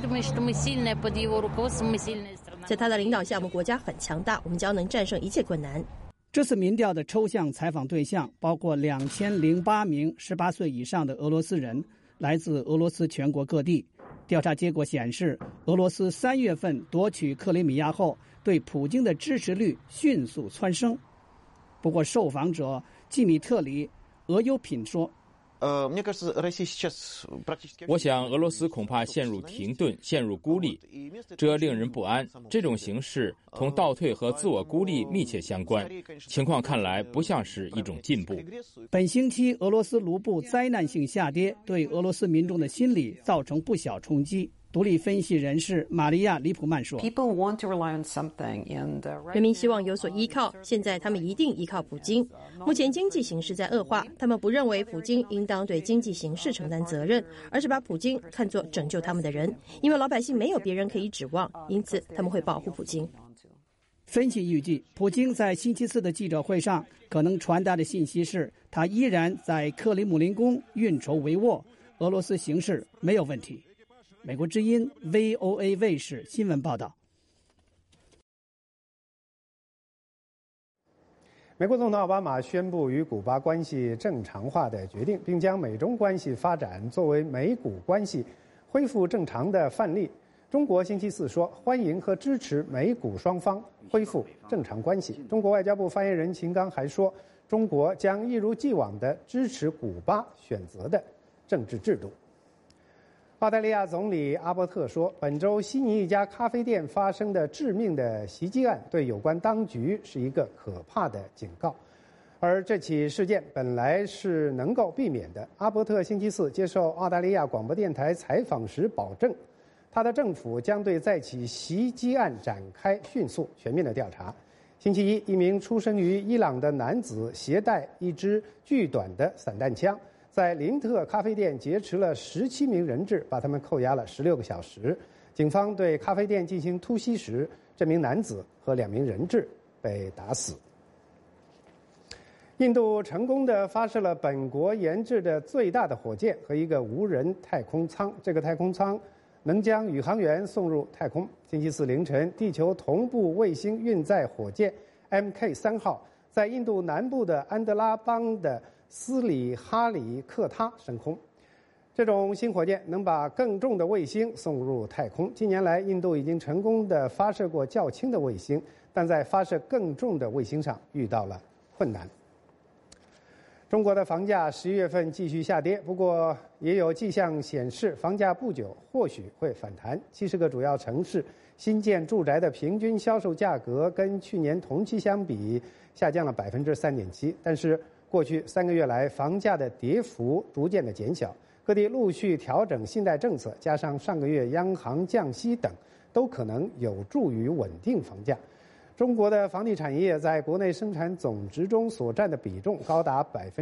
在他的领导下，我们国家很强大，我们将能战胜一切困难。” 这次民调的抽象采访对象包括2008名18岁以上的俄罗斯人，来自俄罗斯全国各地。调查结果显示，俄罗斯3月份夺取克里米亚后，对普京的支持率迅速蹿升。不过，受访者季米特里·俄优品说：“ 我想，俄罗斯恐怕陷入停顿，陷入孤立，这令人不安。这种形势同倒退和自我孤立密切相关，情况看来不像是一种进步。” 本星期，俄罗斯卢布灾难性下跌，对俄罗斯民众的心理造成不小冲击。独立分析人士玛利亚·里普曼说：“ 人民希望有所依靠，现在他们一定依靠普京。目前经济形势在恶化，他们不认为普京应当对经济形势承担责任，而是把普京看作拯救他们的人。因为老百姓没有别人可以指望，因此他们会保护普京。” 分析预计，普京在星期四的记者会上可能传达的信息是，他依然在克里姆林宫运筹帷幄，俄罗斯形势没有问题。美国之音 VOA 卫视新闻报道。 美国总统奥巴马宣布与古巴关系正常化的决定，并将美中关系发展作为美古关系恢复正常的范例。中国星期四说，欢迎和支持美古双方恢复正常关系。中国外交部发言人秦刚还说，中国将一如既往地支持古巴选择的政治制度。澳大利亚总理阿伯特说，本周悉尼一家咖啡店发生的致命的袭击案对有关当局是一个可怕的警告，而这起事件本来是能够避免的。阿伯特星期四接受澳大利亚广播电台采访时保证，他的政府将对在起袭击案展开迅速全面的调查。星期一，一名出生于伊朗的男子携带一支巨短的散弹枪，在林特咖啡店劫持了17名人质，把他们扣押了16个小时。警方对咖啡店进行突袭时，这名男子和2名人质被打死。印度成功地发射了本国研制的最大的火箭和一个无人太空舱，这个太空舱能将宇航员送入太空。星期四凌晨，地球同步卫星运载火箭 MK3 号在印度南部的安德拉邦的斯里哈里克他升空。这种新火箭能把更重的卫星送入太空。近年来，印度已经成功地发射过较轻的卫星，但在发射更重的卫星上遇到了困难。中国的房价11月份继续下跌，不过也有迹象显示房价不久或许会反弹。70个主要城市新建住宅的平均销售价格跟去年同期相比下降了3.7%，但是过去3个月来，房价的跌幅逐渐的减小，各地陆续调整信贷政策，加上上个月央行降息等，都可能有助于稳定房价。中国的房地产业在国内生产总值中所占的比重高达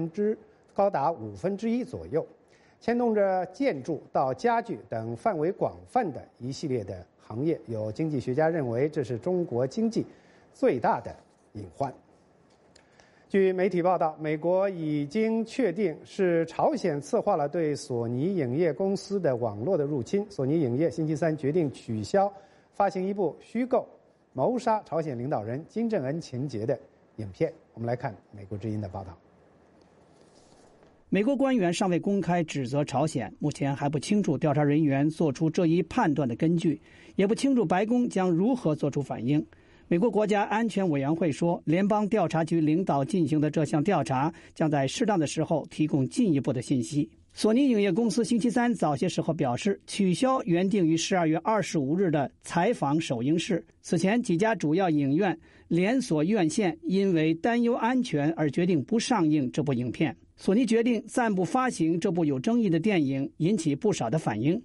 1/5左右，牵动着建筑到家具等范围广泛的一系列的行业。有经济学家认为，这是中国经济最大的隐患。 据媒体报道，美国已经确定是朝鲜策划了对索尼影业公司的网络的入侵。索尼影业星期三决定取消发行一部虚构谋杀朝鲜领导人金正恩情节的影片。我们来看美国之音的报道。 美国官员尚未公开指责朝鲜，目前还不清楚调查人员做出这一判断的根据，也不清楚白宫将如何做出反应。美国国家安全委员会说，联邦调查局领导进行的这项调查将在适当的时候提供进一步的信息。索尼影业公司星期三早些时候表示，取消原定于12月25日的采访首映式。此前几家主要影院连锁院线因为担忧安全而决定不上映这部影片。索尼决定暂不发行这部有争议的电影，引起不少的反应。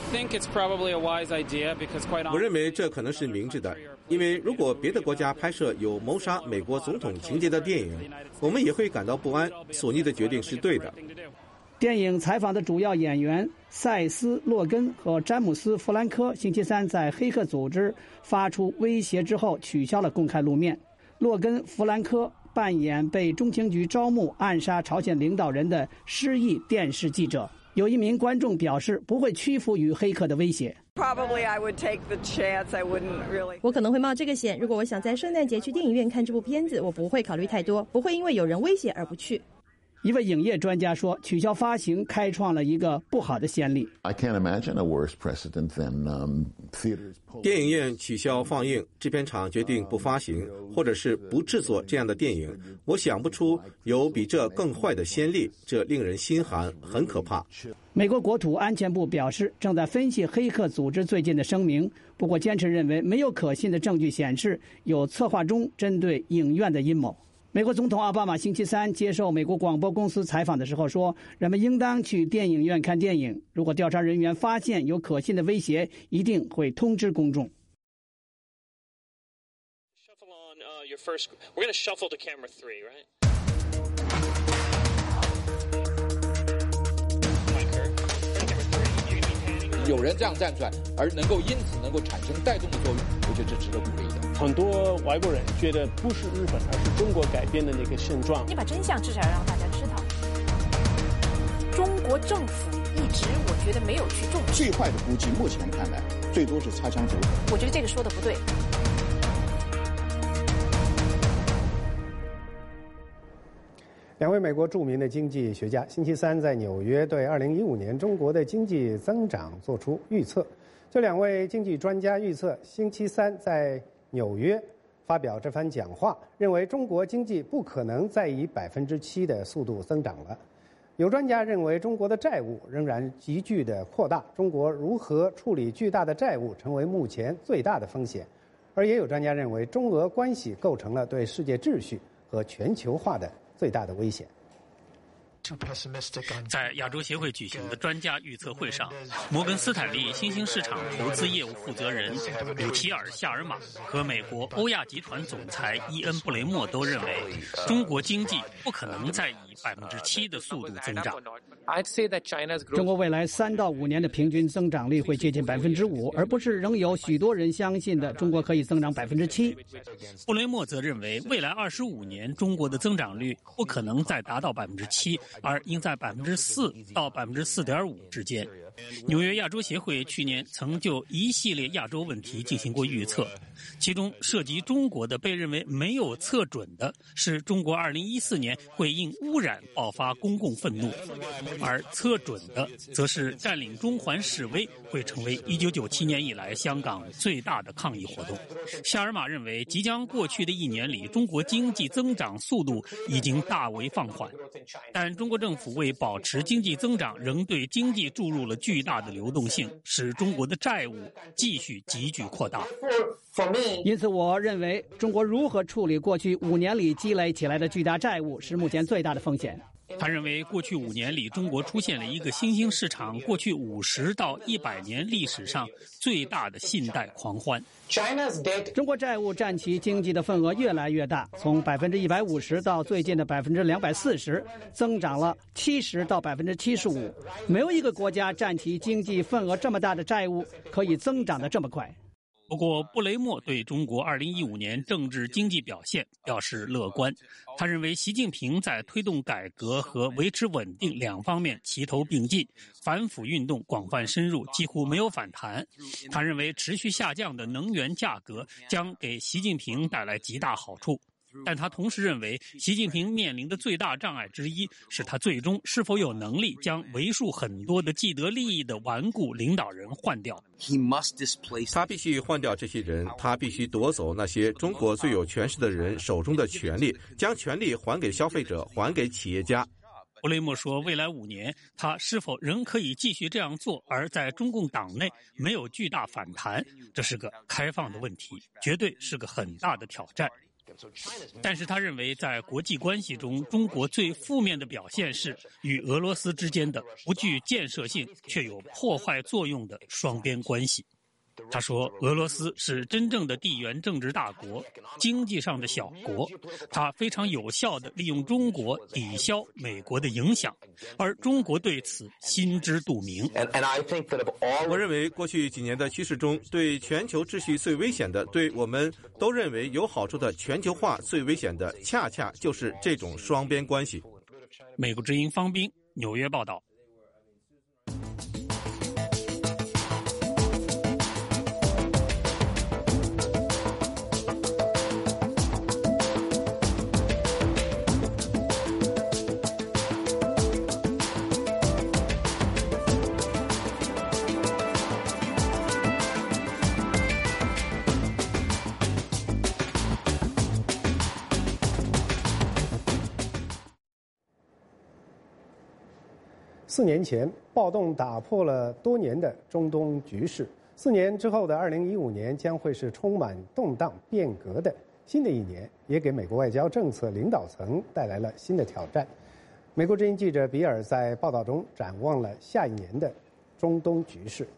我认为这可能是明智的，因为如果别的国家拍摄有谋杀美国总统情节的电影，我们也会感到不安。索尼的决定是对的。 电影采访的主要演员塞斯·洛根和詹姆斯·弗兰科星期三在黑客组织发出威胁之后取消了公开露面。洛根·弗兰科扮演被中情局招募暗杀朝鲜领导人的失忆电视记者。有一名观众表示不会屈服于黑客的威胁。 我可能会冒这个险，如果我想在圣诞节去电影院看这部片子，我不会考虑太多，不会因为有人威胁而不去。 一位影业专家说，取消发行开创了一个不好的先例。 电影院取消放映，制片厂决定不发行，或者是不制作这样的电影，我想不出有比这更坏的先例，这令人心寒，很可怕。 美国国土安全部表示，正在分析黑客组织最近的声明，不过坚持认为没有可信的证据显示有策划中针对影院的阴谋。美国总统奥巴马星期三接受美国广播公司采访的时候说，人们应当去电影院看电影，如果调查人员发现有可信的威胁，一定会通知公众。 有人这样站出来，而因此能够产生带动的作用，我觉得这值得鼓励的。 很多外国人觉得不是日本，而是中国改变的那个现状。 你把真相至少要让大家知道。中国政府一直我觉得没有去重视。 最坏的估计，目前看来最多是擦枪走火。 我觉得这个说的不对。 两位美国著名的经济学家星期三在纽约对2015年中国的经济增长做出预测。这两位经济专家预测，星期三在纽约发表这番讲话，认为中国经济不可能再以7%的速度增长了。有专家认为，中国的债务仍然急剧的扩大，中国如何处理巨大的债务成为目前最大的风险。而也有专家认为，中俄关系构成了对世界秩序和全球化的最大的危险。 在亚洲协会举行的专家预测会上，摩根斯坦利新兴市场投资业务负责人鲁齐尔·夏尔马和美国欧亚集团总裁伊恩·布雷默都认为，中国经济不可能再以7%的速度增长。 中国未来3到5年的平均增长率会接近5%，而不是仍有许多人相信的中国可以增长7%。 布雷默则认为，未来25年中国的增长率不可能再达到7%，而应在4%到4.5%之间。纽约亚洲协会去年曾就一系列亚洲问题进行过预测，其中涉及中国的被认为没有测准的是中国2014年会因污染爆发公共愤怒，而测准的则是占领中环示威会成为1997年以来香港最大的抗议活动。夏尔马认为，即将过去的1年里，中国经济增长速度已经大为放缓，但中国政府为保持经济增长，仍对经济注入了巨大的流动性，使中国的债务继续急剧扩大。 因此，我认为中国如何处理过去5年里积累起来的巨大债务，是目前最大的风险。 他认为，过去5年里，中国出现了一个新兴市场过去50到100年历史上最大的信贷狂欢。 中国债务占其经济的份额越来越大，从150%到最近的240%，增长了70%到75%。没有一个国家占其经济份额这么大的债务可以增长得这么快。 不过，布雷默对中国2015年政治经济表现表示乐观。他认为习近平在推动改革和维持稳定两方面齐头并进，反腐运动广泛深入，几乎没有反弹。他认为持续下降的能源价格将给习近平带来极大好处。但他同时认为，习近平面临的最大障碍之一是他最终是否有能力将为数很多的既得利益的顽固领导人换掉。 他必须换掉这些人，他必须夺走那些中国最有权势的人手中的权力，将权力还给消费者，还给企业家。 布雷默说，未来5年，他是否仍可以继续这样做，而在中共党内没有巨大反弹，这是个开放的问题，绝对是个很大的挑战。但是他认为，在国际关系中，中国最负面的表现是与俄罗斯之间的不具建设性却有破坏作用的双边关系。他说，俄罗斯是真正的地缘政治大国，经济上的小国，他非常有效地利用中国抵消美国的影响，而中国对此心知肚明。 我认为过去几年的趋势中，对全球秩序最危险的，对我们都认为有好处的全球化最危险的，恰恰就是这种双边关系。 美国之音方斌，纽约报道。 4年前，暴动打破了多年的中东局势。4年之后的2015年将会是充满动荡变革的新的一年，也给美国外交政策领导层带来了新的挑战。美国之音记者比尔在报道中展望了下一年的中东局势。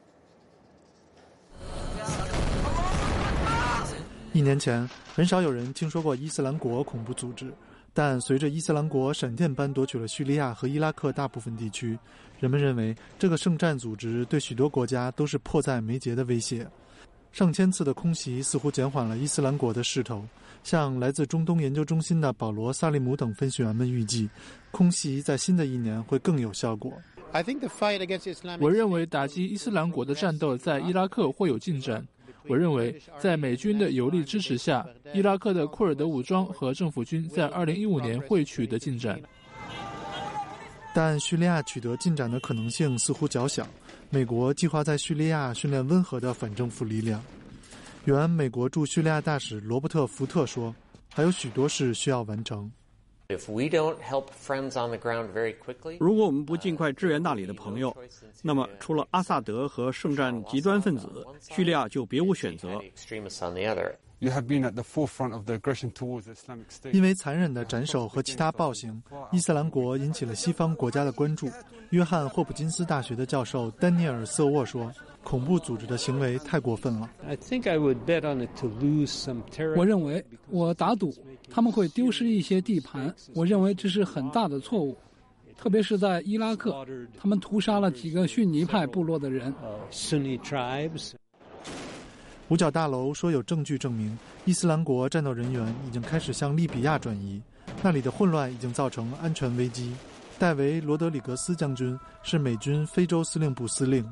1年前，很少有人听说过伊斯兰国恐怖组织。但随着伊斯兰国闪电般夺取了叙利亚和伊拉克大部分地区，人们认为这个圣战组织对许多国家都是迫在眉睫的威胁。上千次的空袭似乎减缓了伊斯兰国的势头，像来自中东研究中心的保罗·萨利姆等分析员们预计，空袭在新的一年会更有效果。 我认为打击伊斯兰国的战斗在伊拉克会有进展。我认为，在美军的有力支持下，伊拉克的库尔德武装和政府军在2015年会取得进展。 但叙利亚取得进展的可能性似乎较小。美国计划在叙利亚训练温和的反政府力量。原美国驻叙利亚大使罗伯特·福特说：“还有许多事需要完成。” 如果我们不尽快支援那里的朋友，那么除了阿萨德和圣战极端分子，叙利亚就别无选择。 因为残忍的斩首和其他暴行，伊斯兰国引起了西方国家的关注。约翰霍普金斯大学的教授丹尼尔·瑟沃说：“恐怖组织的行为太过分了。” 我认为，我打赌他们会丢失一些地盘。我认为这是很大的错误，特别是在伊拉克，他们屠杀了几个逊尼派部落的人。 五角大楼说有证据证明，伊斯兰国战斗人员已经开始向利比亚转移，那里的混乱已经造成安全危机。戴维·罗德里格斯将军是美军非洲司令部司令。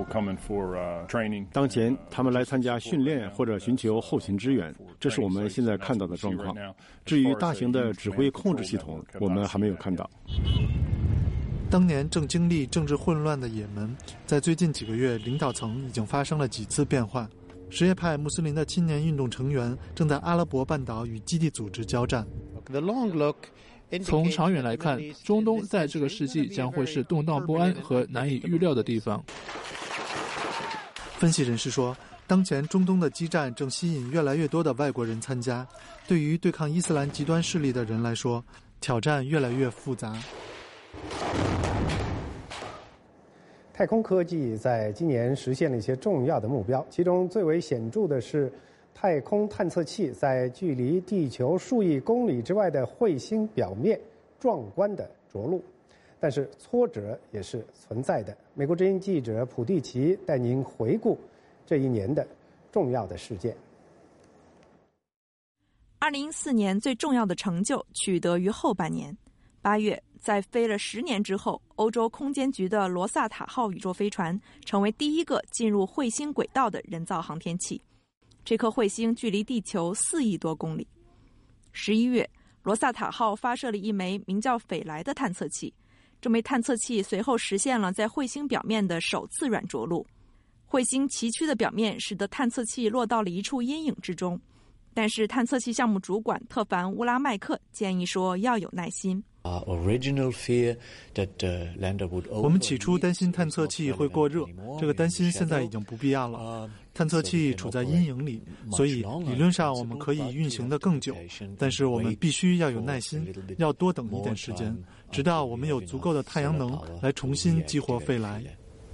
当前，他们来参加训练或者寻求后勤支援，这是我们现在看到的状况。至于大型的指挥控制系统，我们还没有看到。 当年正经历政治混乱的也门，在最近几个月，领导层已经发生了几次变换。什叶派穆斯林的青年运动成员正在阿拉伯半岛与基地组织交战。 从长远来看，中东在这个世纪将会是动荡不安和难以预料的地方。 分析人士说，当前中东的激战正吸引越来越多的外国人参加，对于对抗伊斯兰极端势力的人来说，挑战越来越复杂。 太空科技在今年实现了一些重要的目标，其中最为显著的是太空探测器在距离地球数亿公里之外的彗星表面壮观地着陆，但是挫折也是存在的。美国之音记者普蒂奇带您回顾这一年的重要的事件。 2014年最重要的成就取得于后半年。8月，在飞了10年之后，欧洲空间局的罗萨塔号宇宙飞船成为第一个进入彗星轨道的人造航天器。这颗彗星距离地球4亿多公里。11月，罗萨塔号发射了一枚名叫斐莱的探测器，这枚探测器随后实现了在彗星表面的首次软着陆。彗星崎岖的表面使得探测器落到了一处阴影之中，但是探测器项目主管特凡·乌拉麦克建议说要有耐心。 我们起初担心探测器会过热，这个担心现在已经不必要了。探测器处在阴影里，所以理论上我们可以运行得更久，但是我们必须要有耐心，要多等一点时间，直到我们有足够的太阳能来重新激活费莱。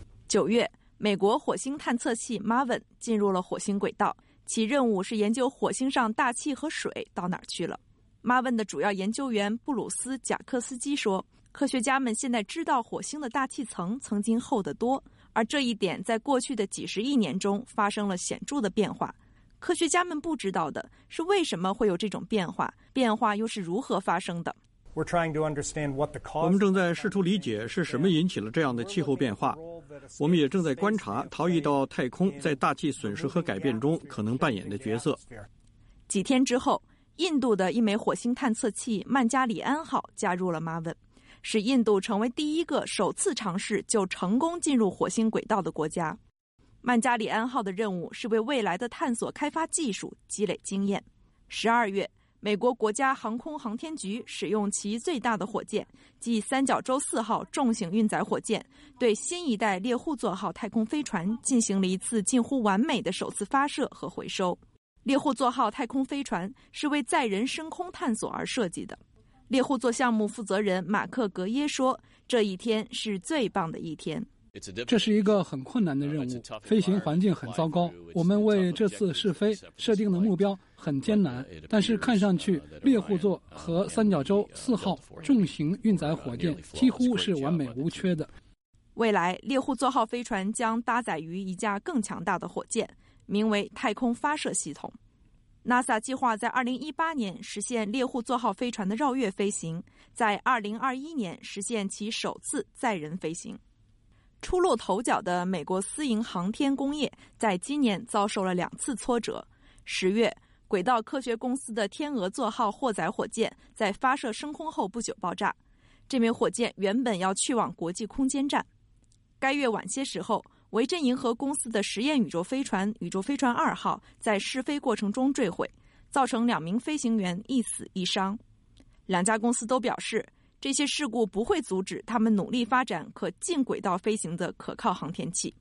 9月，美国火星探测器 Maven 进入了火星轨道，其任务是研究火星上大气和水到哪儿去了。Maven 的主要研究员布鲁斯·贾克斯基说，科学家们现在知道火星的大气层曾经厚得多，而这一点在过去的几十亿年中发生了显著的变化。科学家们不知道的是为什么会有这种变化，变化又是如何发生的。 我们正在试图理解是什么引起了这样的气候变化。我们也正在观察逃逸到太空在大气损失和改变中可能扮演的角色。 几天之后，印度的一枚火星探测器曼加里安号加入了Maven，使印度成为第一个首次尝试就成功进入火星轨道的国家。曼加里安号的任务是为未来的探索开发技术，积累经验。12月，美国国家航空航天局使用其最大的火箭，即三角洲4号重型运载火箭，对新一代猎户座号太空飞船进行了一次近乎完美的首次发射和回收。猎户座号太空飞船是为载人升空探索而设计的。猎户座项目负责人马克·格耶说，这一天是最棒的一天。 这是一个很困难的任务，飞行环境很糟糕。我们为这次试飞设定的目标很艰难，但是看上去猎户座和三角洲4号重型运载火箭几乎是完美无缺的。 未来，猎户座号飞船将搭载于一架更强大的火箭，名为太空发射系统。NASA 计划在2018年实现猎户座号飞船的绕月飞行，在2021年实现其首次载人飞行。初露头角的美国私营航天工业在今年遭受了2次挫折。10月，轨道科学公司的天鹅座号货载火箭在发射升空后不久爆炸，这枚火箭原本要去往国际空间站。该月晚些时候，维珍银河公司的实验宇宙飞船2号在试飞过程中坠毁，造成2名飞行员一死一伤。2家公司都表示，这些事故不会阻止他们努力发展可近轨道飞行的可靠航天器。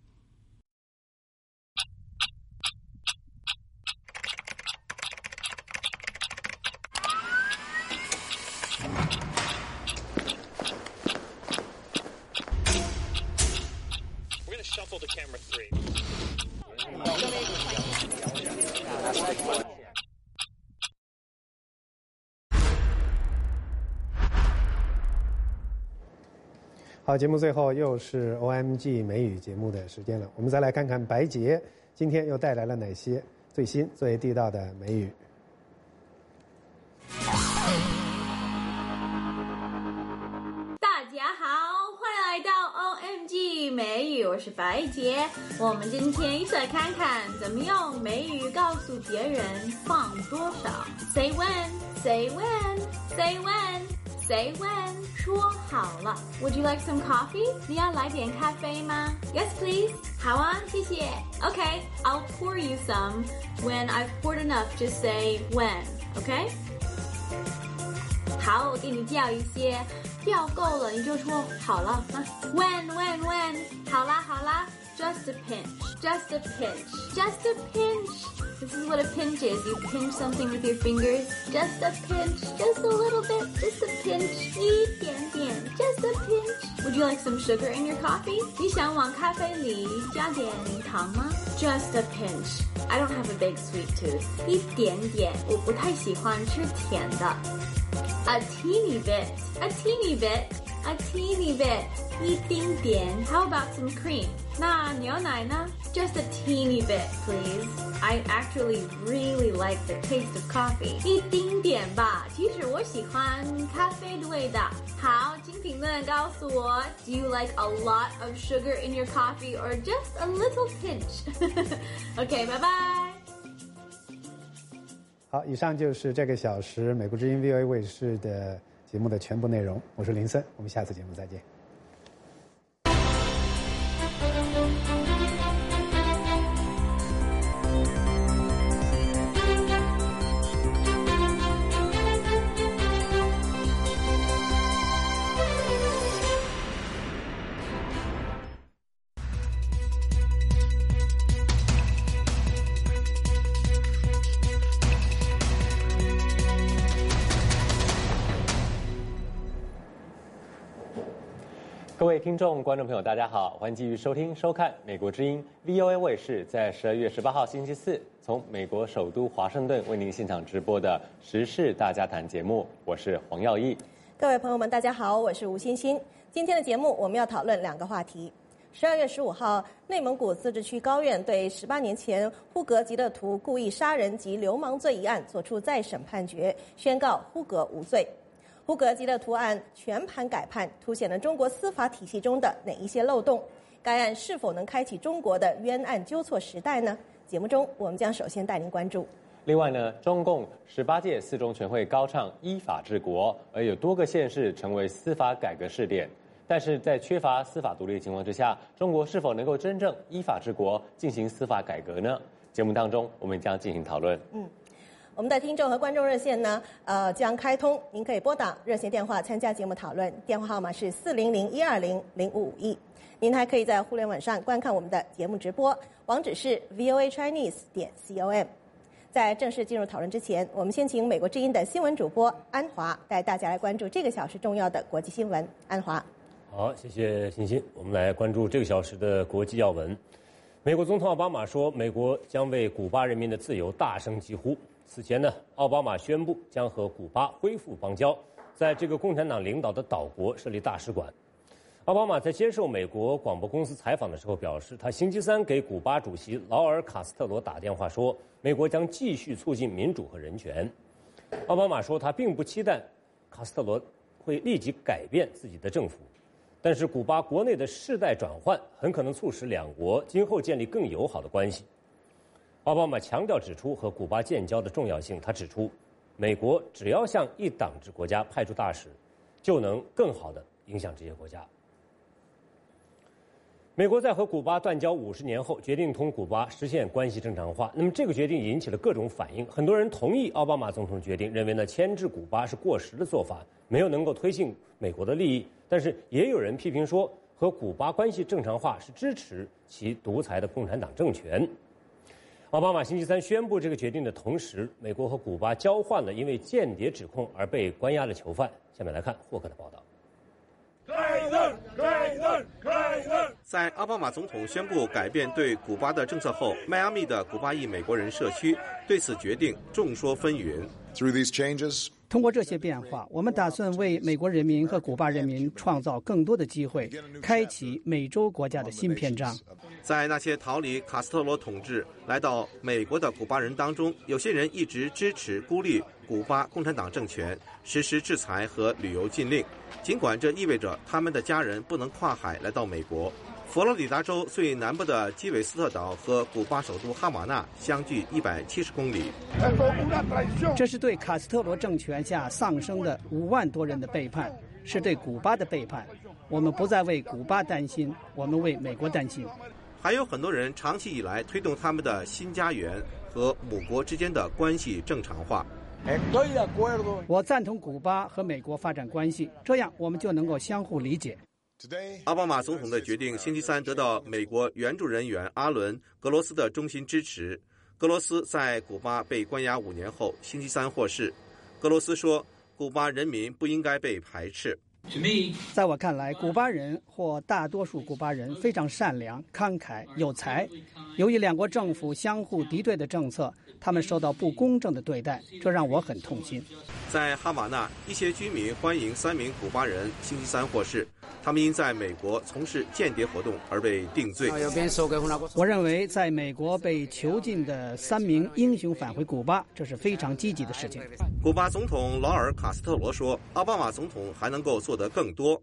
Shuffle to camera 3. 好，节目最后又是 OMG 美语节目的时间了，我们再来看看白洁今天又带来了哪些最新最地道的美语。 大家好，欢迎来到 OMG 美语，我是白洁。我们今天一起来看看怎么用美语告诉别人放多少。Say when, say when, say when, say when。说好了 ，Would you like some coffee？ 你要来点咖啡吗 ？Yes, please。好啊，谢谢。Okay, I'll pour you some. When I've poured enough, just say when. Okay？ 好，我给你调一些。调够了你就说好了啊 when 好啦 just a pinch This is what a pinch is. You pinch something with your fingers. Just a pinch, just a little bit, just a pinch. 一点点 just a pinch. Would you like some sugar in your coffee? 你想往咖啡里加点糖吗 Just a pinch. I don't have a big sweet tooth. 一点点我不太喜欢吃甜的A teeny bit. A teeny bit， 一丁点。How about some cream？ 那牛奶呢 ？Just a teeny bit, please. I actually really like the taste of coffee. 一丁点吧。其实我喜欢咖啡的味道。好，请评论告诉我 ，Do you like a lot of sugar in your coffee or just a little pinch？ OK， 拜拜。 好，以上就是这个小时美国之音 VOA 卫视的节目的全部内容。我是林森，我们下次节目再见。 各位听众、观众朋友，大家好，欢迎继续收听、收看美国之音 VOA 卫视在12月18号星期四从美国首都华盛顿为您现场直播的时事大家谈节目，我是黄耀义。 各位朋友们，大家好，我是吴欣欣。今天的节目我们要讨论两个话题。12月15号，内蒙古自治区高院对18年前呼格吉勒图故意杀人及流氓罪一案作出再审判决，宣告呼格无罪。呼格吉勒图案全盘改判，凸显了中国司法体系中的哪一些漏洞？该案是否能开启中国的冤案纠错时代呢？节目中我们将首先带您关注。 另外呢，中共18届四中全会高唱依法治国，而有多个县市成为司法改革试点。但是在缺乏司法独立的情况之下，中国是否能够真正依法治国，进行司法改革呢？节目当中我们将进行讨论。 我们的听众和观众热线呢，将开通，您可以拨打热线电话参加节目讨论，电话号码是400-120-0551。您还可以在互联网上观看我们的节目直播，网址是 voachinese.com。在正式进入讨论之前，我们先请美国之音的新闻主播安华带大家来关注这个小时重要的国际新闻。安华， 好，谢谢欣欣。我们来关注这个小时的国际要闻。美国总统奥巴马说，美国将为古巴人民的自由大声疾呼。此前呢，奥巴马宣布将和古巴恢复邦交，在这个共产党领导的岛国设立大使馆。奥巴马在接受美国广播公司采访的时候表示，他星期三给古巴主席劳尔·卡斯特罗打电话说，美国将继续促进民主和人权。奥巴马说，他并不期待卡斯特罗会立即改变自己的政府，但是古巴国内的世代转换很可能促使两国今后建立更友好的关系。奥巴马强调指出和古巴建交的重要性。他指出，美国只要向一党制国家派出大使，就能更好地影响这些国家。美国在和古巴断交50年后，决定同古巴实现关系正常化。那么这个决定引起了各种反应，很多人同意奥巴马总统的决定，认为呢牵制古巴是过时的做法，没有能够推进美国的利益。但是也有人批评说，和古巴关系正常化是支持其独裁的共产党政权。奥巴马星期三宣布这个决定的同时，美国和古巴交换了因为间谍指控而被关押的囚犯。下面来看霍克的报道。 在奥巴马总统宣布改变对古巴的政策后，迈阿密的古巴裔美国人社区对此决定众说纷纭。 通过这些变化，我们打算为美国人民和古巴人民创造更多的机会，开启美洲国家的新篇章。 在那些逃离卡斯特罗统治来到美国的古巴人当中，有些人一直支持孤立古巴共产党政权，实施制裁和旅游禁令，尽管这意味着他们的家人不能跨海来到美国。佛罗里达州最南部的基韦斯特岛和古巴首都哈瓦那相距170公里。 这是对卡斯特罗政权下丧生的5万多人的背叛，是对古巴的背叛。我们不再为古巴担心，我们为美国担心。 还有很多人长期以来推动他们的新家园和母国之间的关系正常化。 我赞同古巴和美国发展关系，这样我们就能够相互理解。 奥巴马总统的决定星期三得到美国援助人员阿伦·格罗斯的衷心支持。格罗斯在古巴被关押5年后，星期三获释。格罗斯说，古巴人民不应该被排斥。 在我看来，古巴人或大多数古巴人非常善良、慷慨、有才。由于两国政府相互敌对的政策，他们受到不公正的对待，这让我很痛心。 在哈瓦那，一些居民欢迎3名古巴人星期三获释，他们因在美国从事间谍活动而被定罪。 我认为，在美国被囚禁的3名英雄返回古巴，这是非常积极的事情。 古巴总统劳尔·卡斯特罗说，奥巴马总统还能够做得更多。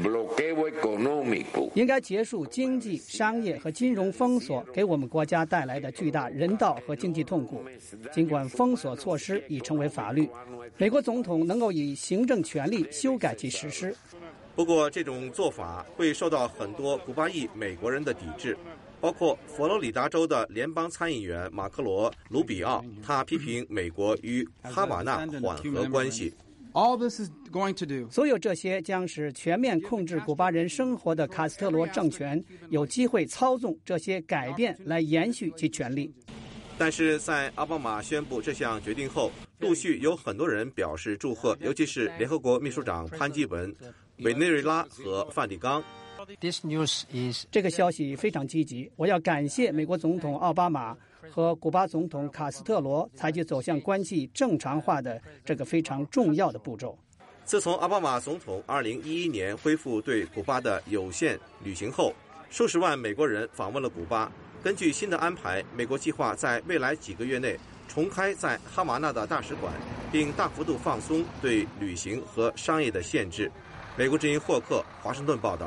应该结束经济、商业和金融封锁给我们国家带来的巨大人道和经济痛苦。尽管封锁措施已成为法律，美国总统能够以行政权力修改其实施。 不过，这种做法会受到很多古巴裔美国人的抵制，包括佛罗里达州的联邦参议员马克罗·卢比奥，他批评美国与哈瓦那缓和关系。 所有这些将使全面控制古巴人生活的卡斯特罗政权有机会操纵这些改变来延续其权力。 但是在奥巴马宣布这项决定后，陆续有很多人表示祝贺，尤其是联合国秘书长潘基文、委内瑞拉和梵蒂冈。 这个消息非常积极，我要感谢美国总统奥巴马和古巴总统卡斯特罗采取走向关系正常化的这个非常重要的步骤。 自从奥巴马总统2011年恢复对古巴的有限旅行后，数十万美国人访问了古巴。根据新的安排，美国计划在未来几个月内重开在哈瓦那的大使馆，并大幅度放松对旅行和商业的限制。美国之音霍克华盛顿报道。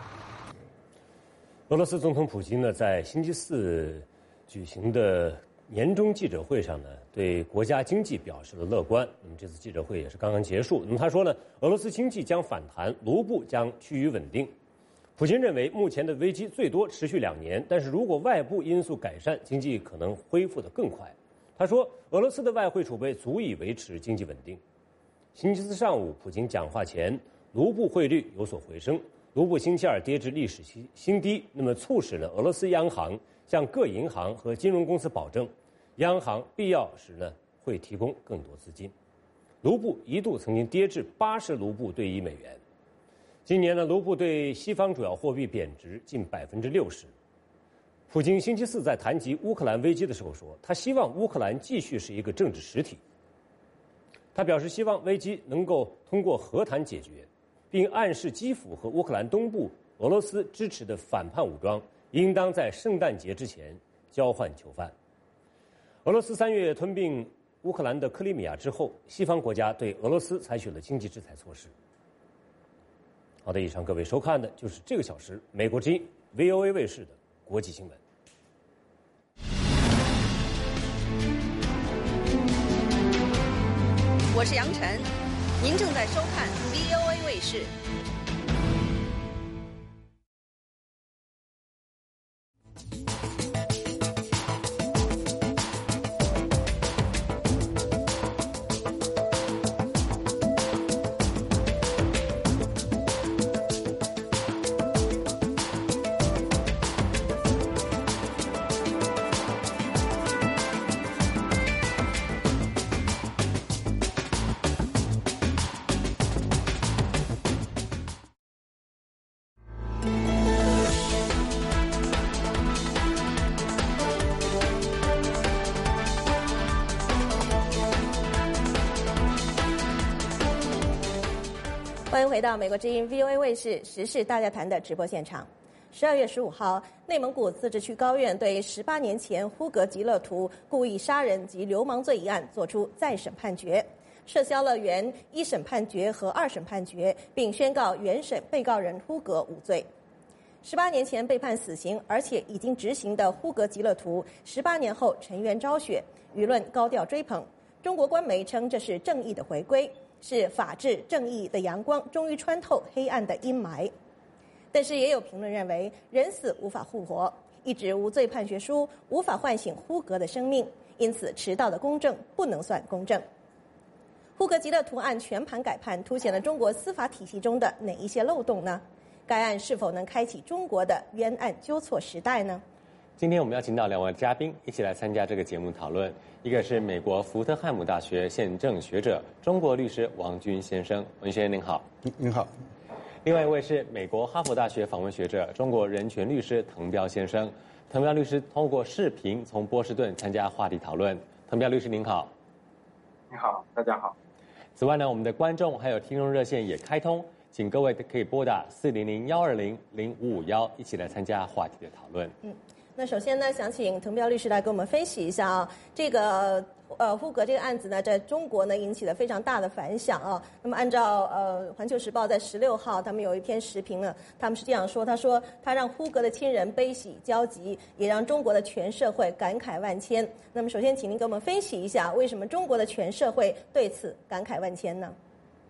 俄罗斯总统普京呢，在星期四举行的年终记者会上呢，对国家经济表示了乐观。那么这次记者会也是刚刚结束。那么他说呢，俄罗斯经济将反弹，卢布将趋于稳定。普京认为，目前的危机最多持续2年，但是如果外部因素改善，经济可能恢复得更快。他说，俄罗斯的外汇储备足以维持经济稳定。星期四上午，普京讲话前，卢布汇率有所回升，卢布星期二跌至历史新低，那么促使了俄罗斯央行向各银行和金融公司保证，央行必要时呢会提供更多资金。卢布一度曾经跌至80卢布兑1美元。今年呢，卢布对西方主要货币贬值近60%。普京星期四在谈及乌克兰危机的时候说，他希望乌克兰继续是一个政治实体。他表示希望危机能够通过和谈解决，并暗示基辅和乌克兰东部俄罗斯支持的反叛武装应当在圣诞节之前交换囚犯。俄罗斯3月吞并乌克兰的克里米亚之后，西方国家对俄罗斯采取了经济制裁措施。好的，以上各位收看的就是这个小时美国之音 VOA 卫视的国际新闻。 我是杨晨，您正在收看 VOA 卫视。 欢迎回到美国之音 VOA 卫视时事大家谈的直播现场。12月15号，内蒙古自治区高院对18年前呼格吉勒图故意杀人及流氓罪一案作出再审判决，撤销了原1审判决和2审判决，并宣告原审被告人呼格无罪。18年前被判死刑而且已经执行的呼格吉勒图，18年后沉冤昭雪，舆论高调追捧。中国官媒称这是正义的回归，是法治正义的阳光终于穿透黑暗的阴霾。但是也有评论认为，人死无法复活，一纸无罪判决书无法唤醒呼格的生命，因此迟到的公正不能算公正。呼格吉勒图案全盘改判，凸显了中国司法体系中的哪一些漏洞呢？该案是否能开启中国的冤案纠错时代呢？ 今天我们邀请到2位嘉宾一起来参加这个节目讨论，一个是美国福特汉姆大学宪政学者、中国律师王军先生，王先生您好。 您好。 另外一位是美国哈佛大学访问学者、中国人权律师滕彪先生。滕彪律师通过视频从波士顿参加话题讨论。滕彪律师您好。 你好，大家好。 此外呢，我们的观众还有听众热线也开通，请各位可以拨打400-120-0551一起来参加话题的讨论。 那首先呢，想请滕彪律师来给我们分析一下啊，这个呼格这个案子呢，在中国呢引起了非常大的反响啊。那么按照环球时报在16号他们有一篇时评呢，他们是这样说，他说他让呼格的亲人悲喜交集，也让中国的全社会感慨万千。那么首先请您给我们分析一下，为什么中国的全社会对此感慨万千呢？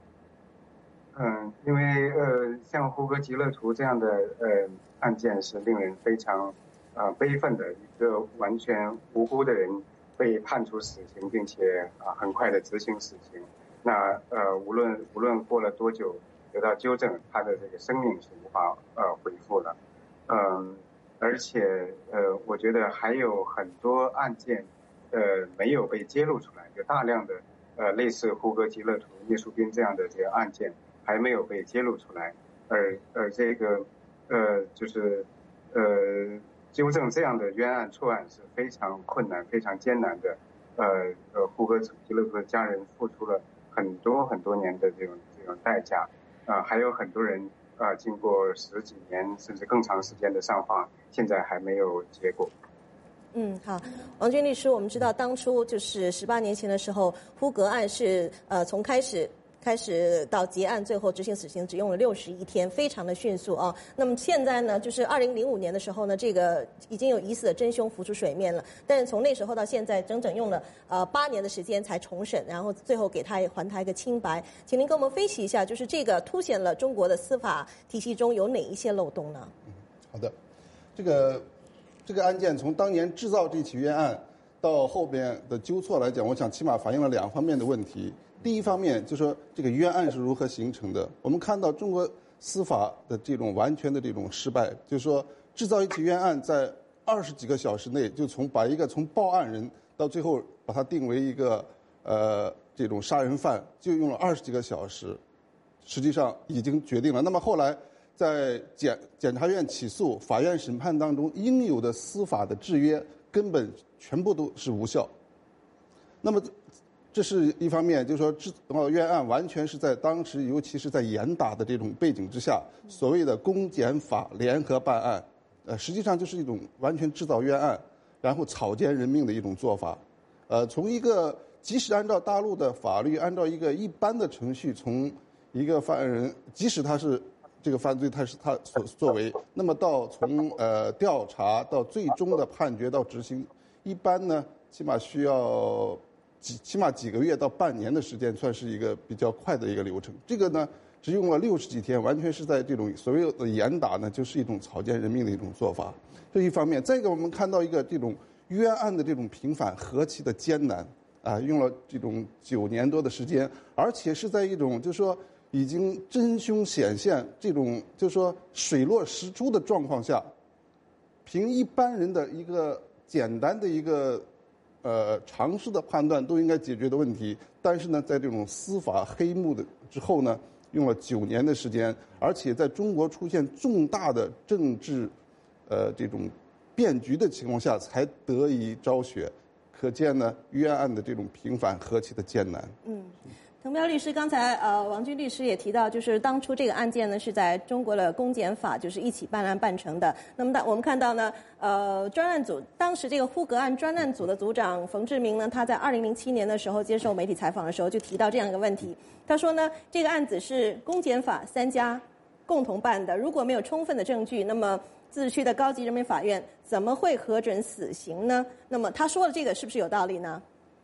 因为像呼格吉勒图这样的案件是令人非常悲愤的，一个完全无辜的人被判处死刑，并且很快的执行死刑。那无论过了多久得到纠正，他的这个生命是无法恢复了。而且我觉得还有很多案件没有被揭露出来，有大量的类似呼格吉勒图、聂树斌这样的这个案件还没有被揭露出来，而这个就是纠正这样的冤案错案是非常困难、非常艰难的。呼格吉勒图的家人付出了很多年的这种代价，还有很多人经过10几年甚至更长时间的上访，现在还没有结果。 好，王军律师，我们知道当初就是18年前的时候，呼格案是从开始到结案，最后执行死刑只用了61天，非常的迅速啊。那么现在呢，就是2005年的时候呢，这个已经有疑似的真凶浮出水面了，但是从那时候到现在，整整用了8年的时间才重审，然后最后给他还他一个清白。请您跟我们分析一下，就是这个凸显了中国的司法体系中有哪一些漏洞呢？ 好的，这个案件从当年制造这起冤案到后边的纠错来讲，我想起码反映了2方面的问题。第一方面就是说这个冤案是如何形成的。我们看到中国司法的这种完全的这种失败，就是说制造一起冤案，在20几个小时内就把一个从报案人到最后把他定为一个这种杀人犯，就用了20几个小时，实际上已经决定了。那么后来在检察院起诉、法院审判当中，应有的司法的制约根本全部都是无效。那么这是一方面，就是说制造冤案完全是在当时，尤其是在严打的这种背景之下，所谓的公检法联合办案，实际上就是一种完全制造冤案，然后草菅人命的一种做法。从一个即使按照大陆的法律，按照一个一般的程序，从一个犯人，即使他是这个犯罪他是他所作为，那么到从调查到最终的判决到执行，一般呢起码需要起码几个月到半年的时间，算是一个比较快的一个流程。这个呢只用了60几天，完全是在这种所谓的严打呢，就是一种草菅人命的一种做法。这一方面，再一个我们看到一个这种冤案的这种平反何其的艰难用了这种9年多的时间，而且是在一种就是说已经真凶显现，这种就是说水落石出的状况下，凭一般人的一个简单的一个常识的判断都应该解决的问题，但是呢，在这种司法黑幕的之后呢，用了9年的时间，而且在中国出现重大的政治这种变局的情况下，才得以昭雪。可见呢，冤案的这种平反何其的艰难。 滕彪律师，刚才王军律师也提到，就是当初这个案件呢是在中国的公检法就是一起办案办成的。那么我们看到呢，专案组当时这个呼格案专案组的组长冯志明呢，他在2007年的时候接受媒体采访的时候就提到这样一个问题，他说呢，这个案子是公检法3家共同办的，如果没有充分的证据，那么自治区的高级人民法院怎么会核准死刑呢？那么他说的这个是不是有道理呢？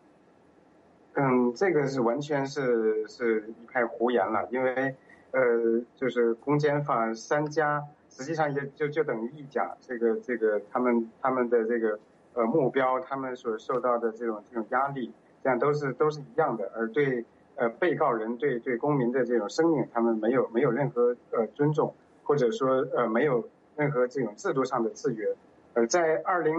这个是完全是一派胡言了，因为就是公检法3家，实际上也就等于1家，这个他们的这个目标，他们所受到的这种压力，这样都是一样的，而对被告人对公民的这种生命，他们没有任何尊重，或者说没有任何这种制度上的制约。在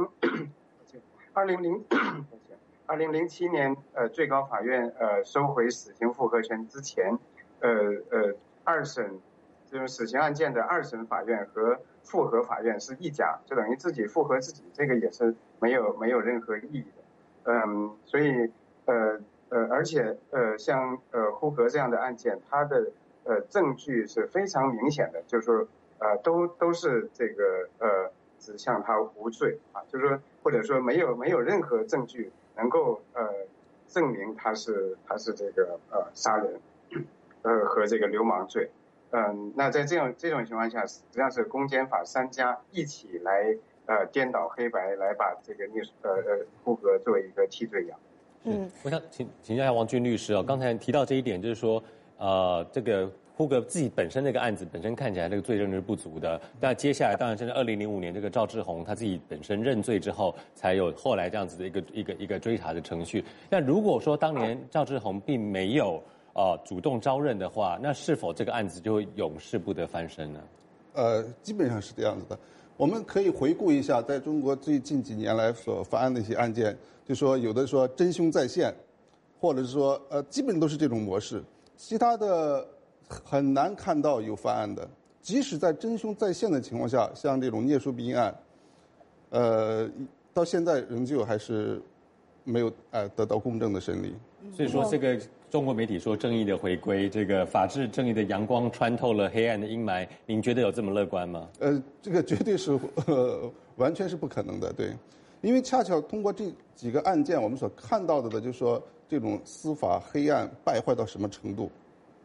2007年最高法院收回死刑复核权之前，2审这种死刑案件的2审法院和复核法院是一家，就等于自己复核自己，这个也是没有任何意义的。所以而且像呼格这样的案件，它的证据是非常明显的，就是说都是这个指向他无罪啊，就是说或者说没有任何证据能够证明他是这个杀人和这个流氓罪。那在这种情况下，实际上是公检法3家一起来颠倒黑白，来把这个呼格作为一个替罪羊。 我想请教一下王军律师啊，刚才提到这一点，就是说这个呼格自己本身那个案子本身看起来这个罪证是不足的，但接下来当然是2005年这个赵志宏他自己本身认罪之后，才有后来这样子的一个追查的程序。那如果说当年赵志宏并没有主动招认的话，那是否这个案子就会永世不得翻身呢？ 基本上是这样子的。我们可以回顾一下，在中国最近几年来所发案的一些案件，就说有的说真凶再现，或者是说基本都是这种模式，其他的很难看到有翻案的。即使在真凶再现的情况下，像这种聂树斌案，到现在仍旧还是没有得到公正的审理。 所以说，这个中国媒体说正义的回归，这个法治正义的阳光穿透了黑暗的阴霾，您觉得有这么乐观吗？ 这个绝对是完全是不可能的，对，因为恰巧通过这几个案件，我们所看到的就是说这种司法黑暗败坏到什么程度。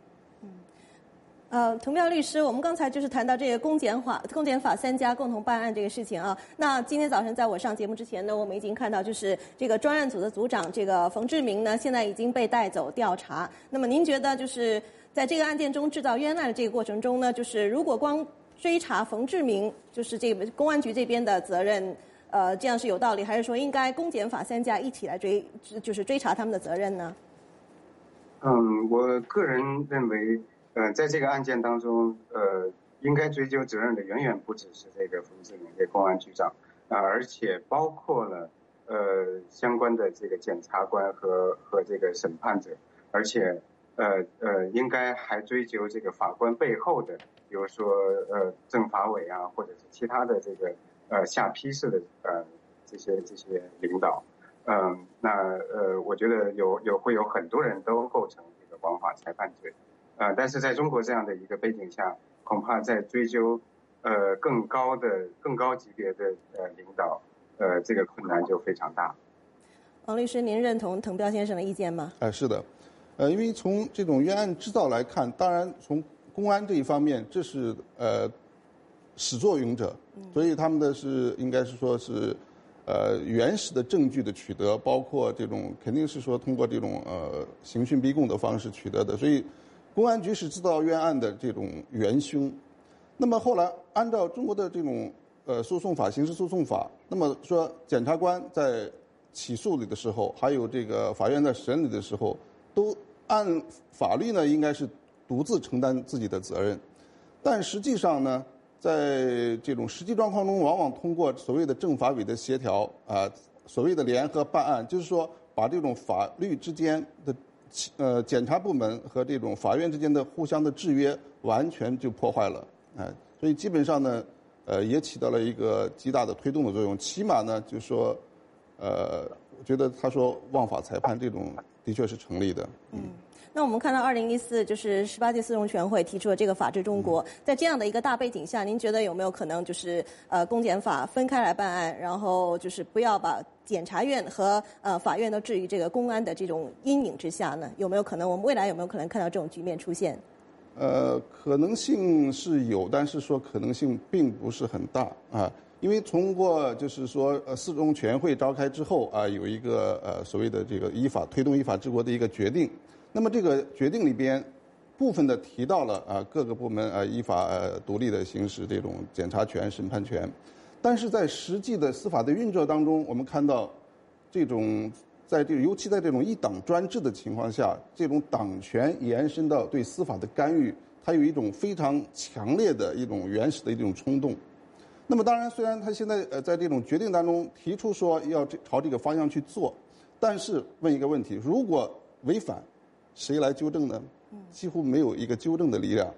滕彪律师，我们刚才就是谈到这个公检法3家共同办案这个事情啊。那今天早晨在我上节目之前呢，我们已经看到就是这个专案组的组长这个冯志明呢，现在已经被带走调查。那么您觉得就是在这个案件中制造冤案的这个过程中呢，就是如果光追查冯志明，就是这个公安局这边的责任，这样是有道理，还是说应该公检法3家一起来追查他们的责任呢？ 我个人认为。在这个案件当中，应该追究责任的远远不只是这个冯志明这公安局长，而且包括了相关的这个检察官和这个审判者，而且应该还追究这个法官背后的，比如说政法委啊，或者是其他的这个下批示的这些领导。那我觉得会有很多人都构成这个枉法裁判罪。但是在中国这样的一个背景下，恐怕在追究更高级别的领导，这个困难就非常大。 王律师，您认同滕彪先生的意见吗？ 是的，因为从这种冤案制造来看，当然从公安这一方面，这是始作俑者，所以他们的是应该是说是原始的证据的取得，包括这种肯定是说通过这种刑讯逼供的方式取得的，所以。公安局是制造冤案的这种元凶，那么后来按照中国的这种诉讼法、刑事诉讼法，那么说检察官在起诉你的时候，还有这个法院在审理的时候，都按法律呢应该是独自承担自己的责任，但实际上呢，在这种实际状况中，往往通过所谓的政法委的协调所谓的联合办案，就是说把这种法律之间的。检察部门和这种法院之间的互相的制约完全就破坏了，所以基本上呢，也起到了一个极大的推动的作用。起码呢，就是说，我觉得他说枉法裁判这种的确是成立的。 那我们看到2014就是18届四中全会提出了这个法治中国，在这样的一个大背景下，您觉得有没有可能就是公检法分开来办案，然后就是不要把检察院和法院都置于这个公安的这种阴影之下呢？有没有可能我们未来有没有可能看到这种局面出现？ 可能性是有，但是说可能性并不是很大啊。因为通过就是说四中全会召开之后有一个所谓的这个推动依法治国的一个决定。那么这个决定里边，部分的提到了各个部门依法独立的行使这种检察权、审判权，但是在实际的司法的运作当中，我们看到这种尤其在这种一党专制的情况下，这种党权延伸到对司法的干预，它有一种非常强烈的一种原始的一种冲动。那么当然，虽然他现在在这种决定当中提出说要朝这个方向去做，但是问一个问题：如果违反，谁来纠正呢？几乎没有一个纠正的力量。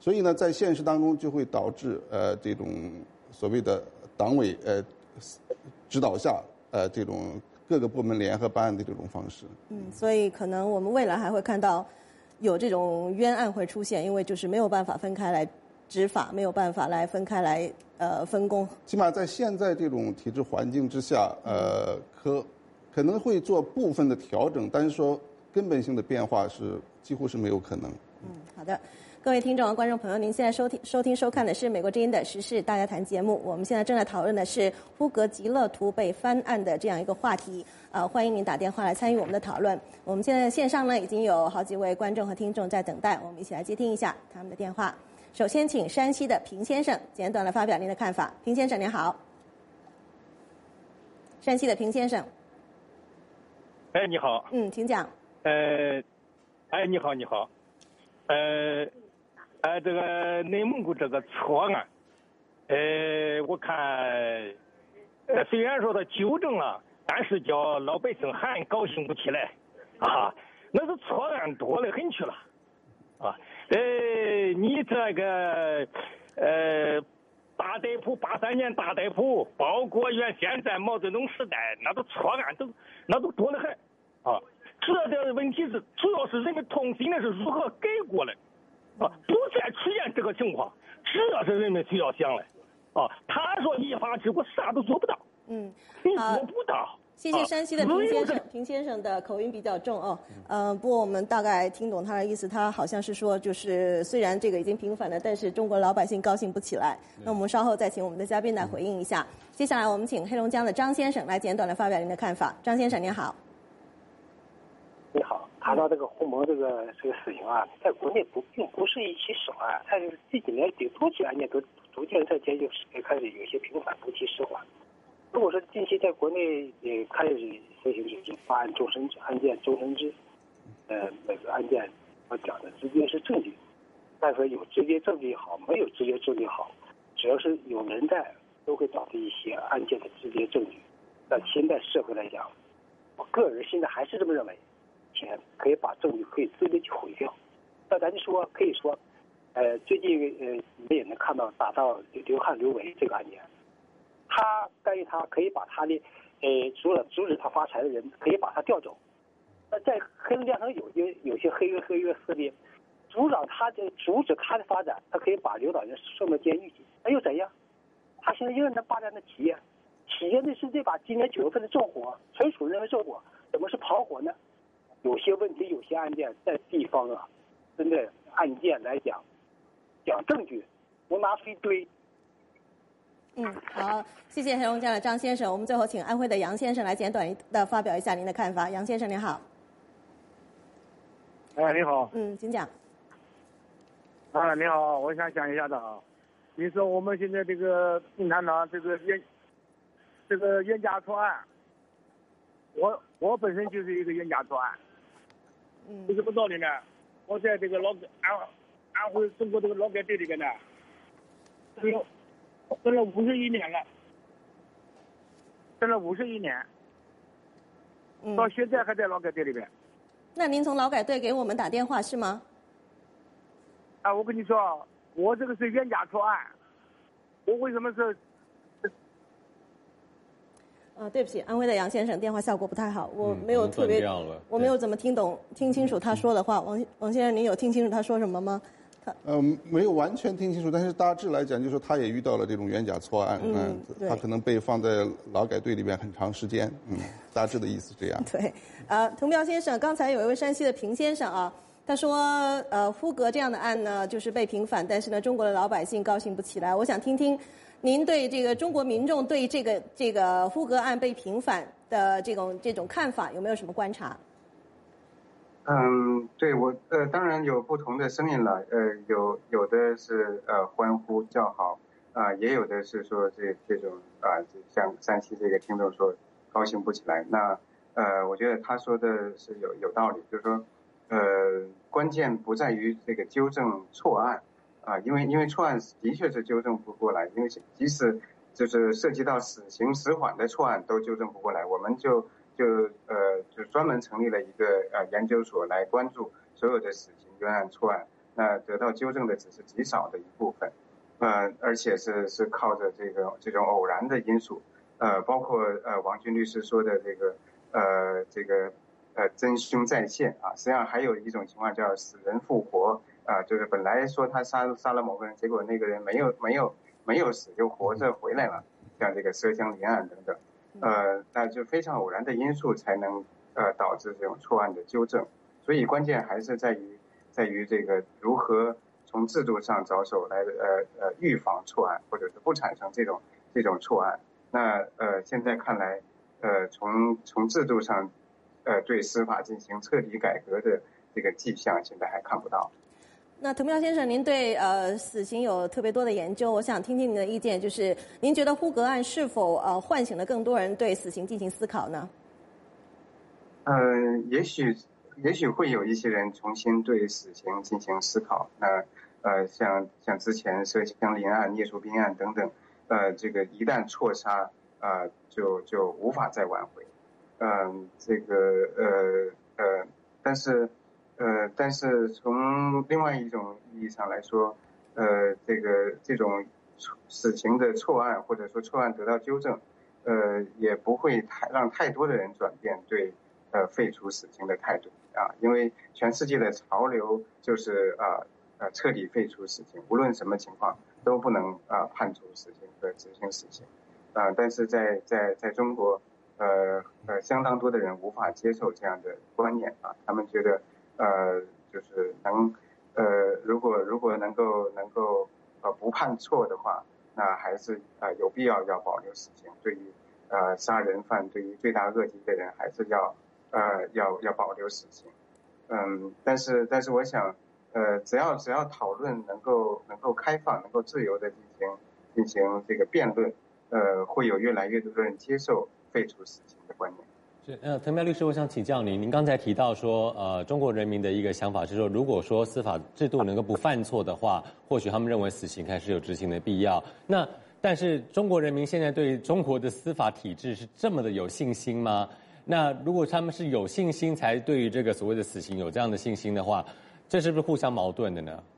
所以呢，在现实当中就会导致这种所谓的党委指导下这种各个部门联合办案的这种方式。 所以可能我们未来还会看到有这种冤案会出现，因为就是没有办法分开来执法，没有办法来分开来分工。 起码在现在这种体制环境之下，可能会做部分的调整，但是说根本性的变化几乎是没有可能。 好的。各位听众和观众朋友，您现在收看的是美国之音的时事大家谈节目。我们现在正在讨论的是呼格吉勒图被翻案的这样一个话题。欢迎您打电话来参与我们的讨论。我们现在线上呢已经有好几位观众和听众在等待，我们一起来接听一下他们的电话。首先，请山西的平先生简短的发表您的看法。平先生您好。山西的平先生。 你好。 请讲。 你好。这个内蒙古这个错案，我看，虽然说他纠正了，但是叫老百姓还高兴不起来，那是错案多得很去了，你这个大逮捕83年大逮捕，包括原先在毛泽东时代，那都错案那都多得很，这的问题是主要是人们痛心的是如何改过来。不再出现这个情况，这是人们需要想的。他说依法治国，啥都做不到。你做不到。 谢谢山西的平先生的口音比较重哦。不过我们大概听懂他的意思，他好像是说，就是虽然这个已经平反了，但是中国老百姓高兴不起来。那我们稍后再请我们的嘉宾来回应一下。接下来我们请黑龙江的张先生来简短的发表您的看法。张先生您好。 你好，谈到这个胡蒙这个死刑案，在国内并不是一起首案，但是这几年有多起案件都逐渐在开始有些平反，不期释缓。如果说近期在国内也开始实行这种发案终身制案件终身制，每个案件我讲的直接是证据，但是有直接证据也好，没有直接证据也好，只要是有人在，都会导致一些案件的直接证据。在现代社会来讲，我个人现在还是这么认为。可以把证据可以直接去毁掉，那咱就说可以说，最近你们也能看到打到刘汉刘伟这个案件，干预他可以把他的阻止他发财的人可以把他调走，那在黑龙江省有些黑恶势力阻止他的发展，他可以把领导人送到监狱去，那又怎样？他现在仍然能霸占的企业那是这把今年9月份的纵火，纯属人为纵火，怎么是跑火呢？有些问题，有些案件在地方针对案件来讲证据，我拿出一堆。 好，谢谢黑龙江的张先生。我们最后请安徽的杨先生来简短的发表一下您的看法。杨先生您好。 你好。 请讲。 你好，我想讲一下的你说我们现在这个共产党这个冤假错案，我本身就是一个冤假错案。是什么道理呢？我在这个安徽中国这个劳改队里边呢，跟了51年了，跟了51年，到现在还在劳改队里边。 那您从劳改队给我们打电话是吗？ 我跟你说，我这个是冤假错案，我为什么是？ 对不起，安徽的杨先生，电话效果不太好，我没有特别，我没有怎么听清楚他说的话。王先生，您有听清楚他说什么吗？ 没有完全听清楚，但是大致来讲，就是他也遇到了这种冤假错案，他可能被放在劳改队里边很长时间，大致的意思这样。 对，童彪先生，刚才有一位山西的平先生他说，呼格这样的案呢，就是被平反，但是呢，中国的老百姓高兴不起来。我想听听您对这个中国民众对这个呼格案被平反的这种看法有没有什么观察？ 对我当然有不同的声音了，有的是欢呼叫好，也有的是说这种像山西这个听众说高兴不起来。那我觉得他说的是有道理，就是说关键不在于这个纠正错案因为错案的确是纠正不过来，因为即使就是涉及到死刑死缓的错案都纠正不过来，我们就专门成立了一个研究所来关注所有的死刑冤案错案。 那得到纠正的只是极少的一部分，而且是靠着这种偶然的因素，包括王军律师说的真凶再现啊，实际上还有一种情况叫死人复活啊，就是本来说他杀了某个人，结果那个人没有死，就活着回来了，像这个麝香林案等等，那就非常偶然的因素才能导致这种错案的纠正，所以关键还是在于这个如何从制度上着手来预防错案，或者是不产生这种错案。那现在看来，从制度上对司法进行彻底改革的这个迹象，现在还看不到。 那滕彪先生，您对死刑有特别多的研究，我想听听您的意见，就是您觉得呼格案是否唤醒了更多人对死刑进行思考呢？ 也许会有一些人重新对死刑进行思考。那像之前麝香林案、聂树斌案等等，这个一旦错杀，就无法再挽回。但是从另外一种意义上来说，这种死刑的错案或者说错案得到纠正，也不会让太多的人转变对废除死刑的态度啊，因为全世界的潮流就是彻底废除死刑，无论什么情况都不能判处死刑和执行死刑，但是在中国，相当多的人无法接受这样的观念啊，他们觉得就是如果能够不判错的话，那还是有必要保留死刑。对于杀人犯，对于罪大恶极的人，还是要保留死刑。但是我想，只要讨论能够开放、能够自由的进行这个辩论，会有越来越多的人接受废除死刑的观念。 是，滕彪律师，我想请教您刚才提到说，中国人民的一个想法是说，如果说司法制度能够不犯错的话，或许他们认为死刑还是有执行的必要。但是中国人民现在对中国的司法体制是这么的有信心吗？那如果他们是有信心才对于这个所谓的死刑有这样的信心的话，这是不是互相矛盾的呢？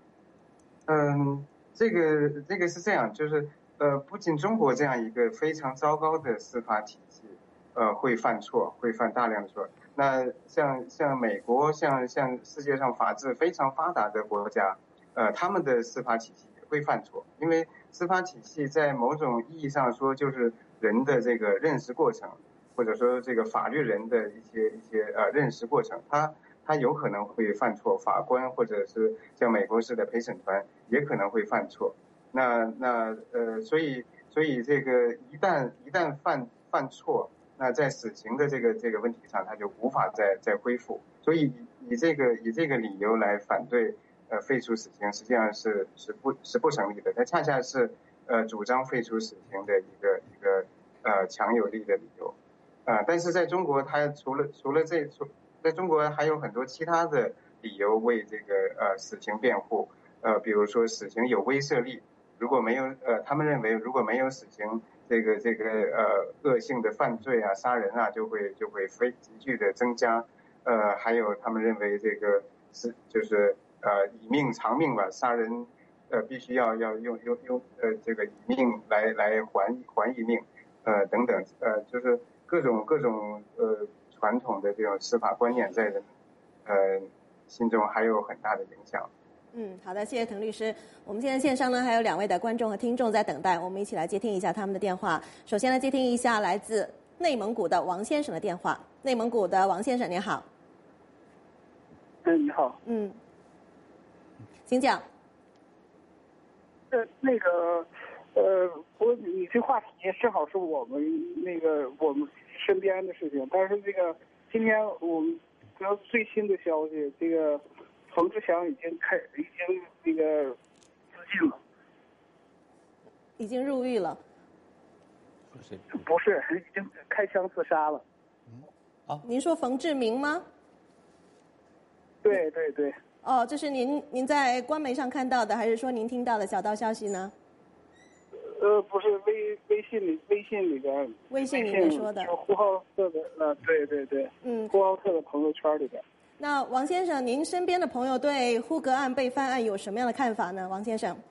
这个是这样，就是不仅中国这样一个非常糟糕的司法体系，会犯错，会犯大量的错。那像美国，像世界上法治非常发达的国家，他们的司法体系也会犯错，因为司法体系在某种意义上说就是人的这个认识过程，或者说这个法律人的一些认识过程，他有可能会犯错，法官或者是像美国式的陪审团也可能会犯错。所以这个一旦犯错，那在死刑的这个问题上，他就无法再恢复。所以以这个理由来反对废除死刑，实际上是不成立的。它恰恰是主张废除死刑的一个强有力的理由。但是在中国，它除了在中国还有很多其他的理由为这个死刑辩护。比如说死刑有威慑力，如果没有他们认为如果没有死刑，这个恶性的犯罪啊、杀人啊就会急剧的增加。还有他们认为这个就是以命偿命吧，杀人必须要用这个以命来还一命，等等，就是各种传统的这种司法观念在人心中还有很大的影响。 好的，谢谢滕律师。我们现在线上呢还有2位的观众和听众在等待，我们一起来接听一下他们的电话。首先来接听一下来自内蒙古的王先生的电话。内蒙古的王先生，您好。 你好。 请讲。 不过你这话题正好是我们身边的事情，但是今天我们得到最新的消息，这个冯志祥已经自尽了， 已经入狱了。 不是，已经开枪自杀了。 您说冯志明吗？ 对。 这是您在官媒上看到的，还是说您听到的小道消息呢？ 不是微信里边。 微信里面说的。 就呼和浩特的对。呼和浩特的朋友圈里边。 那王先生，您身边的朋友对呼格案被翻案有什么样的看法呢？王先生，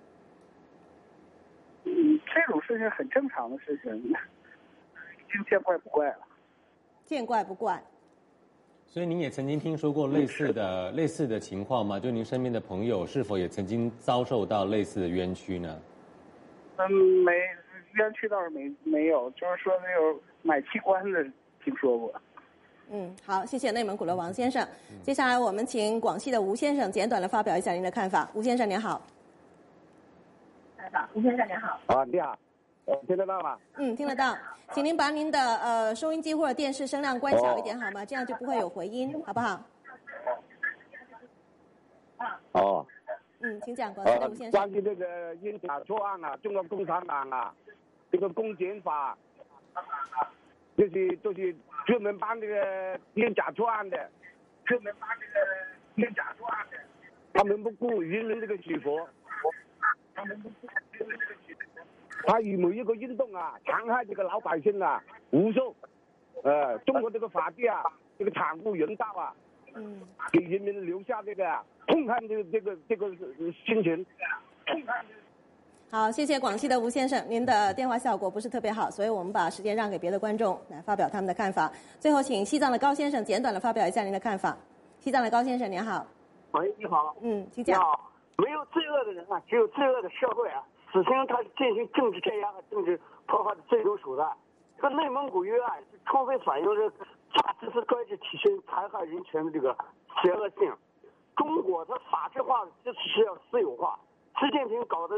这种事情很正常的事情，已经见怪不怪了。 见怪不怪。 所以您也曾经听说过类似的情况吗？就您身边的朋友是否也曾经遭受到类似的冤屈呢？ 没冤屈倒是没有，就是说那种买器官的听说过。 好，谢谢内蒙古的王先生。接下来我们请广西的吴先生简短的发表一下您的看法。吴先生您好。 吴先生您好。你好，听得到吗？ 听得到，请您把您的收音机或者电视声量关小一点好吗？这样就不会有回音，好不好？请讲，广西的吴先生。 关于这个冤假错案啊，中国共产党啊，这个公检法，就是专门办这个冤假错案的，他们不顾人民这个许福，他与某一个运动啊，残害这个老百姓啊，无数，中国这个法治啊，这个惨无人道啊，给人民留下这个痛恨这个心情。 好，谢谢广西的吴先生，您的电话效果不是特别好，所以我们把时间让给别的观众来发表他们的看法。最后，请西藏的高先生简短的发表一下您的看法。西藏的高先生，您好。 喂，你好。 请讲。 你好，没有罪恶的人啊，只有罪恶的社会啊。死刑它是进行政治镇压和政治破坏的最终手段。这个内蒙古冤案充分反映了法西斯专制体系残害人权的这个邪恶性。中国的法治化就是要私有化。习近平搞的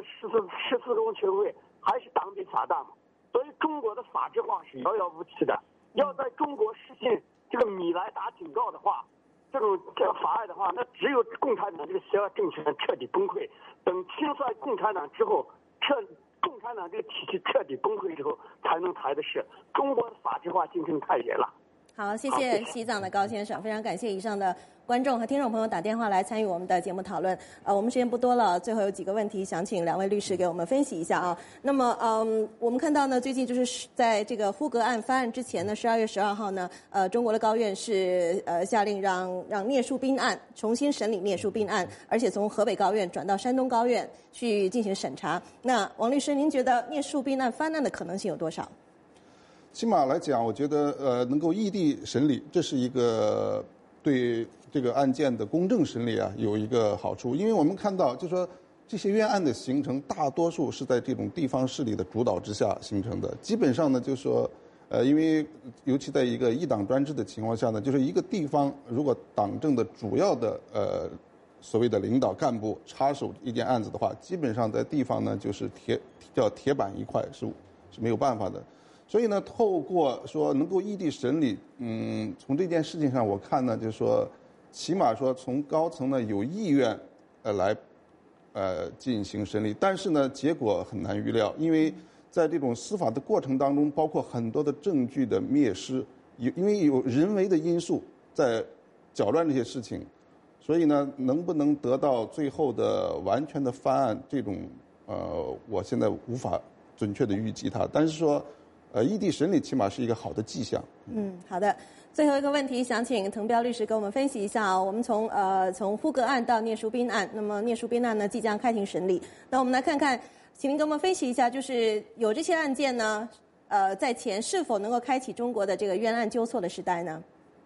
14中全会还是党比法大嘛，所以中国的法治化是遥遥无期的。要在中国实现这个米莱达警告的话，这个法案的话，那只有共产党这个邪恶政权彻底崩溃。等清算共产党之后，共产党这个体系彻底崩溃之后，才能谈的是中国的法治化进程太严了。 好，谢谢西藏的高先生，非常感谢以上的观众和听众朋友打电话来参与我们的节目讨论。我们时间不多了，最后有几个问题想请两位律师给我们分析一下啊。那么，我们看到呢，最近就是在这个呼格案翻案之前呢，12月12号呢，中国的高院是下令让聂树斌案重新审理聂树斌案，而且从河北高院转到山东高院去进行审查。那王律师，您觉得聂树斌案翻案的可能性有多少？ 起码来讲，我觉得能够异地审理，这是一个对这个案件的公正审理啊有一个好处。因为我们看到，就说这些冤案的形成，大多数是在这种地方势力的主导之下形成的。基本上呢，就说因为尤其在一个一党专制的情况下呢，就是一个地方如果党政的主要的所谓的领导干部插手一件案子的话，基本上在地方呢就是铁板一块，是没有办法的。所以呢，透过说能够异地审理，从这件事情上我看呢，就是说，起码说从高层呢有意愿来进行审理，但是呢，结果很难预料，因为在这种司法的过程当中，包括很多的证据的灭失，因为有人为的因素在搅乱这些事情，所以呢，能不能得到最后的完全的翻案，这种我现在无法准确的预计它，但是说。异地审理起码是一个好的迹象。 好的。最后一个问题，想请滕彪律师给我们分析一下我们从呼格案到聂树斌案，那么聂树斌案呢即将开庭审理。那我们来看看，请您给我们分析一下，就是有这些案件呢，在前是否能够开启中国的这个冤案纠错的时代呢？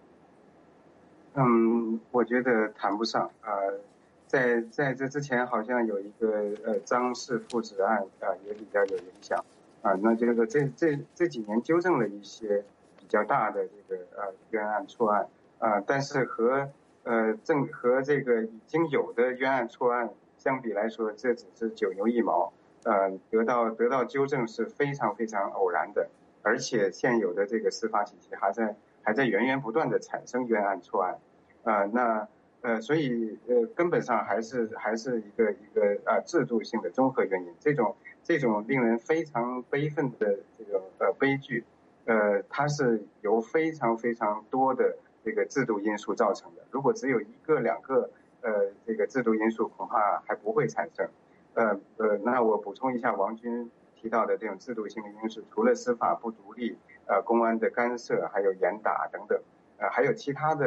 我觉得谈不上。在这之前，好像有一个张氏父子案也比较有影响。那这个这几年纠正了一些比较大的这个冤案错案，但是和这个已经有的冤案错案相比来说，这只是九牛一毛，得到纠正是非常非常偶然的，而且现有的这个司法体系还在源源不断的产生冤案错案，所以根本上还是一个制度性的综合原因，这种令人非常悲愤的这种悲剧，它是由非常非常多的这个制度因素造成的。如果只有一个两个这个制度因素，恐怕还不会产生。那我补充一下王军提到的这种制度性的因素，除了司法不独立、公安的干涉，还有严打等等，还有其他的，比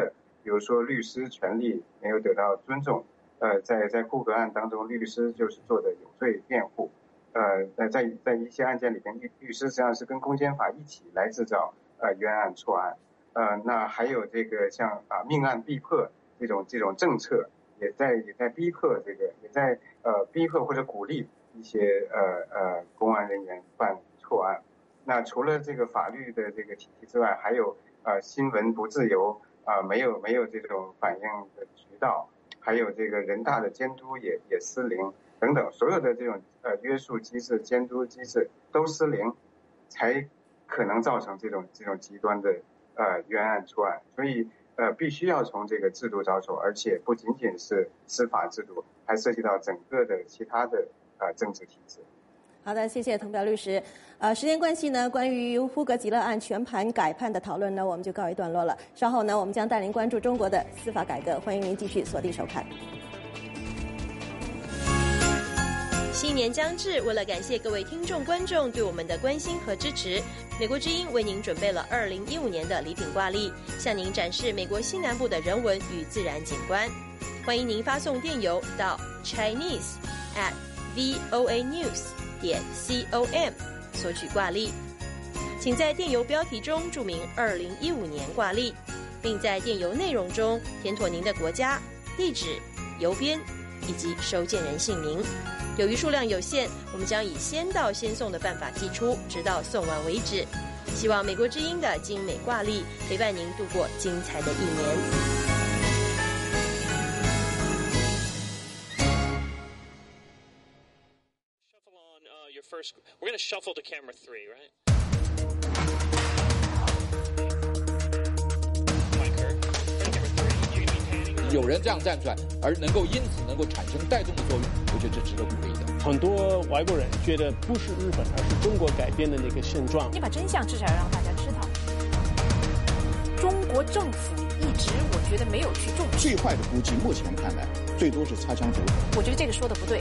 比如说律师权利没有得到尊重，在库格案当中，律师就是做的有罪辩护，在一些案件里边，律师实际上是跟公检法一起来制造冤案错案，那还有这个像命案逼迫这种政策，也在逼迫逼迫或者鼓励一些公安人员犯错案。那除了这个法律的这个体系之外，还有新闻不自由没有这种反映的渠道，还有这个人大的监督也失灵等等，所有的这种约束机制、监督机制都失灵，才可能造成这种极端的冤案错案。所以必须要从这个制度着手，而且不仅仅是司法制度，还涉及到整个的其他的政治体制。 好的，谢谢滕彪律师。时间关系呢，关于呼格吉勒案全盘改判的讨论呢，我们就告一段落了。稍后呢，我们将带您关注中国的司法改革，欢迎您继续锁定收看。 新年将至，为了感谢各位听众观众对我们的关心和支持，美国之音为您准备了2015年的礼品挂历，向您展示美国西南部的人文与自然景观。欢迎您发送电邮到 chinese@voanews.com 索取挂历，请在电邮标题中注明2015年挂历，并在电邮内容中填妥您的国家、地址、邮编以及收件人姓名。由于数量有限，我们将以先到先送的办法寄出，直到送完为止。希望美国之音的精美挂历陪伴您度过精彩的一年。 We're going to shuffle to camera 3, right? Camera 3. 有人这样站出来，而因此能够产生带动的作用，我觉得这值得鼓励的。 很多外国人觉得不是日本，而是中国改变的那个现状。 你把真相至少要让大家知道。中国政府一直我觉得没有去重视。 最坏的估计，目前看来最多是擦枪走火。 我觉得这个说的不对。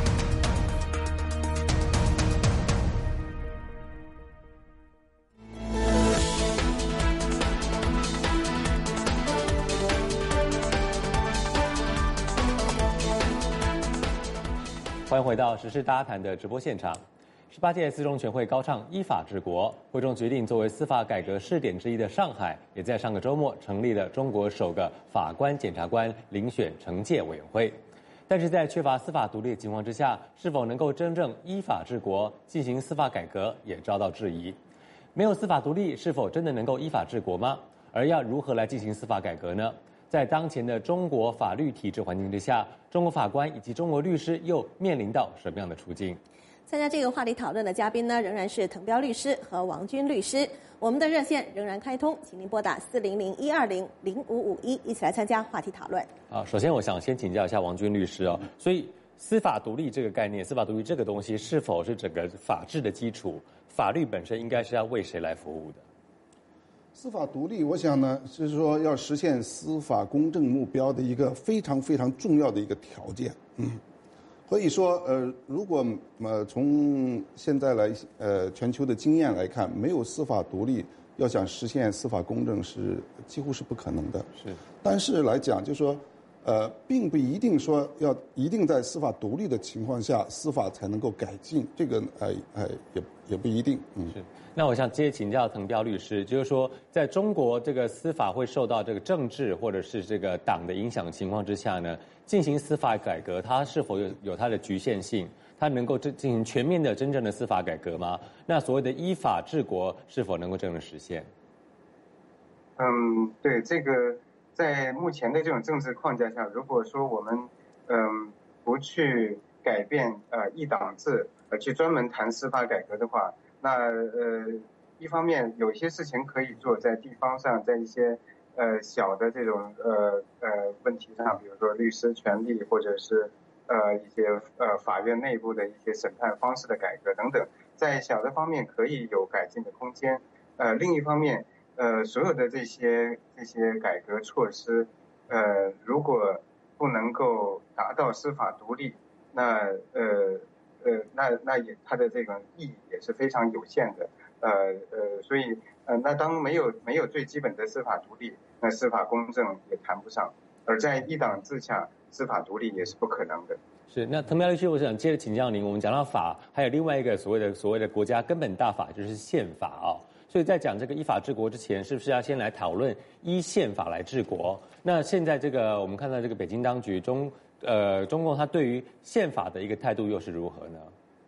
欢迎回到时事大家谈的直播现场。18届四中全会高唱依法治国，会中决定作为司法改革试点之一的上海，也在上个周末成立了中国首个法官检察官遴选惩戒委员会。但是在缺乏司法独立的情况之下，是否能够真正依法治国，进行司法改革也遭到质疑。没有司法独立，是否真的能够依法治国吗？而要如何来进行司法改革呢？在当前的中国法律体制环境之下，中国法官以及中国律师又面临到什么样的处境？ 参加这个话题讨论的嘉宾呢，仍然是滕彪律师和王军律师。我们的热线仍然开通，请您拨打400-120-0551，一起来参加话题讨论。 首先我想先请教一下王军律师哦，所以司法独立这个概念，司法独立这个东西是否是整个法治的基础？法律本身应该是要为谁来服务的？ 司法独立，我想呢，是说要实现司法公正目标的一个非常非常重要的一个条件。所以说，如果从现在来全球的经验来看，没有司法独立，要想实现司法公正是几乎是不可能的。 是， 但是来讲，就是说，并不一定说一定在司法独立的情况下，司法才能够改进，这个也不一定。 是。那我想接着请教滕彪律师，就是说，在中国这个司法会受到这个政治或者是这个党的影响情况之下呢，进行司法改革，它是否有它的局限性？它能够进行全面的真正的司法改革吗？那所谓的依法治国是否能够真正实现？ 对，这个在目前的这种政治框架下，如果说我们不去改变一党制，去专门谈司法改革的话，那一方面有一些事情可以做，在地方上，在一些小的这种问题上，比如说律师权利，或者是一些法院内部的一些审判方式的改革等等，在小的方面可以有改进的空间。另一方面，所有的这些改革措施，如果不能够达到司法独立，那也它的这个意义也是非常有限的。 所以那当没有最基本的司法独立，那司法公正也谈不上，而在一党之下，司法独立也是不可能的。 是，那滕彪律师，我想接着请教您，我们讲到法，还有另外一个所谓的国家根本大法就是宪法啊。所以在讲这个依法治国之前，是不是要先来讨论依宪法来治国？那现在这个我们看到这个北京当局中共它对于宪法的一个态度又是如何呢？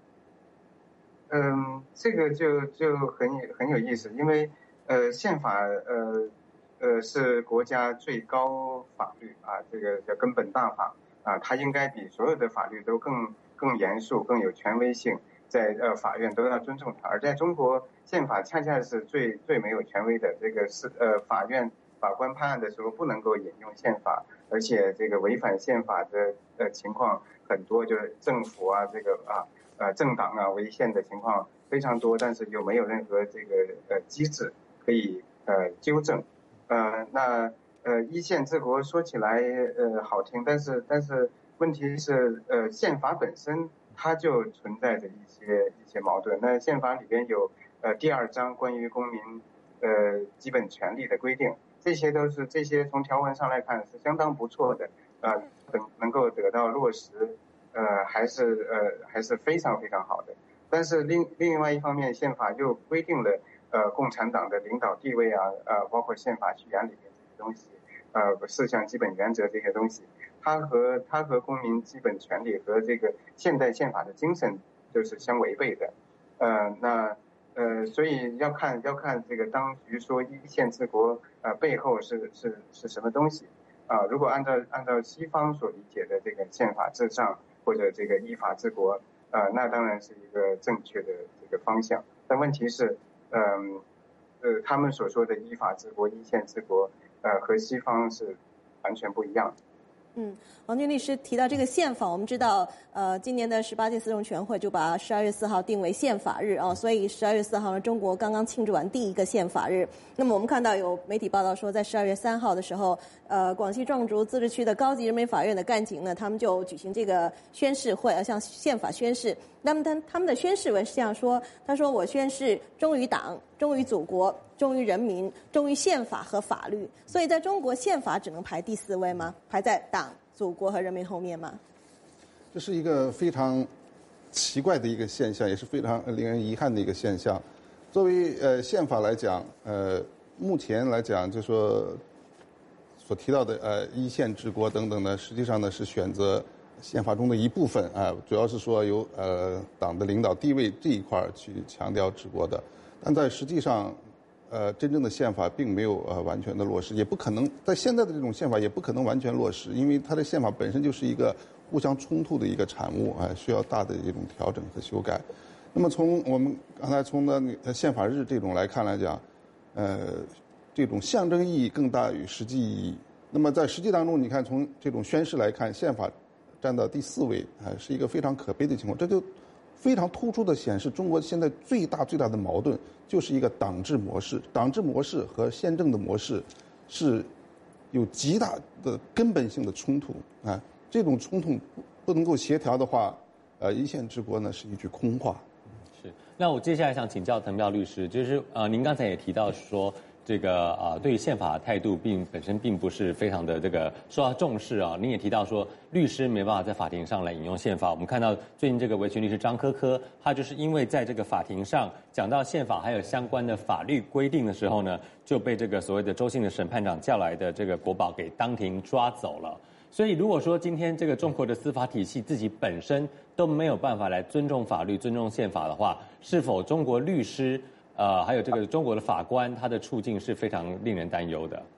这个就很有意思，因为宪法是国家最高法律啊，这个叫根本大法啊，它应该比所有的法律都更严肃、更有权威性，在法院都要尊重它。而在中国，宪法恰恰是最没有权威的，这个是法院法官判案的时候不能够引用宪法，而且这个违反宪法的情况很多，就是政府啊这个政党啊违宪的情况非常多，但是又没有任何这个机制可以纠正。那依宪治国说起来好听，但是问题是宪法本身它就存在着一些矛盾。那宪法里边有第2章关于公民基本权利的规定，这些从条文上来看是相当不错的，能够得到落实，还是非常非常好的。但是另外一方面，宪法又规定了共产党的领导地位啊，包括宪法序言里面这些东西，4项基本原则这些东西，它和公民基本权利和这个现代宪法的精神就是相违背的。所以要看这个当局说依宪治国背后是什么东西啊？如果按照西方所理解的这个宪法至上或者这个依法治国，那当然是一个正确的这个方向。但问题是，他们所说的依法治国、依宪治国，和西方是完全不一样的。 王军律师提到这个宪法，我们知道，今年的18届四中全会就把12月4号定为宪法日啊，所以12月4号呢，中国刚刚庆祝完第一个宪法日。那么我们看到有媒体报道说，在12月3号的时候，广西壮族自治区的高级人民法院的干警呢，他们就举行这个宣誓会，向宪法宣誓。那么他们的宣誓文是这样说：他说，我宣誓忠于党，忠于祖国，忠于人民，忠于宪法和法律。所以在中国，宪法只能排第4位吗？排在党、祖国和人民后面吗？ 这是一个非常奇怪的一个现象，也是非常令人遗憾的一个现象。作为宪法来讲，目前来讲，就说所提到的依宪治国等等呢，实际上呢是选择宪法中的一部分啊，主要是说由党的领导地位这一块去强调治国的，但在实际上，真正的宪法并没有完全的落实，也不可能在现在的这种宪法也不可能完全落实，因为它的宪法本身就是一个互相冲突的一个产物啊，需要大的一种调整和修改。那么从我们刚才从宪法日这种来看来讲，这种象征意义更大于实际意义。那么在实际当中，你看从这种宣誓来看，宪法占到第4位是一个非常可悲的情况。这就非常突出的显示中国现在最大的矛盾就是一个党制模式。党制模式和宪政的模式是有极大的根本性的冲突啊！这种冲突不能够协调的话，依宪治国呢是一句空话。 是。那我接下来想请教滕彪律师，就是您刚才也提到说，这个对于宪法的态度本身并不是非常的这个受到重视啊。您也提到说，律师没办法在法庭上来引用宪法。我们看到最近这个维权律师张科科，他就是因为在这个法庭上讲到宪法还有相关的法律规定的时候呢，就被这个所谓的州姓的审判长叫来的这个国保给当庭抓走了。所以如果说今天这个中国的司法体系自己本身都没有办法来尊重法律、尊重宪法的话，是否中国律师还有这个中国的法官，他的处境是非常令人担忧的。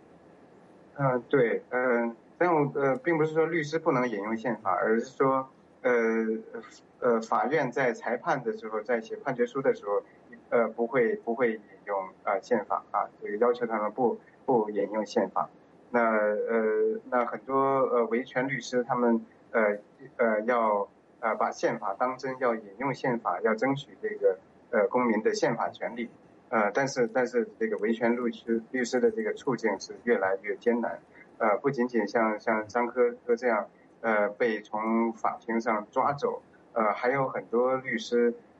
对，但我并不是说律师不能引用宪法，而是说法院在裁判的时候，在写判决书的时候，不会引用宪法啊，这个要求他们不引用宪法。那很多维权律师他们要把宪法当真，要引用宪法，要争取这个公民的宪法权利，但是这个维权律师的这个处境是越来越艰难，不仅仅像张科科这样被从法庭上抓走，还有很多律师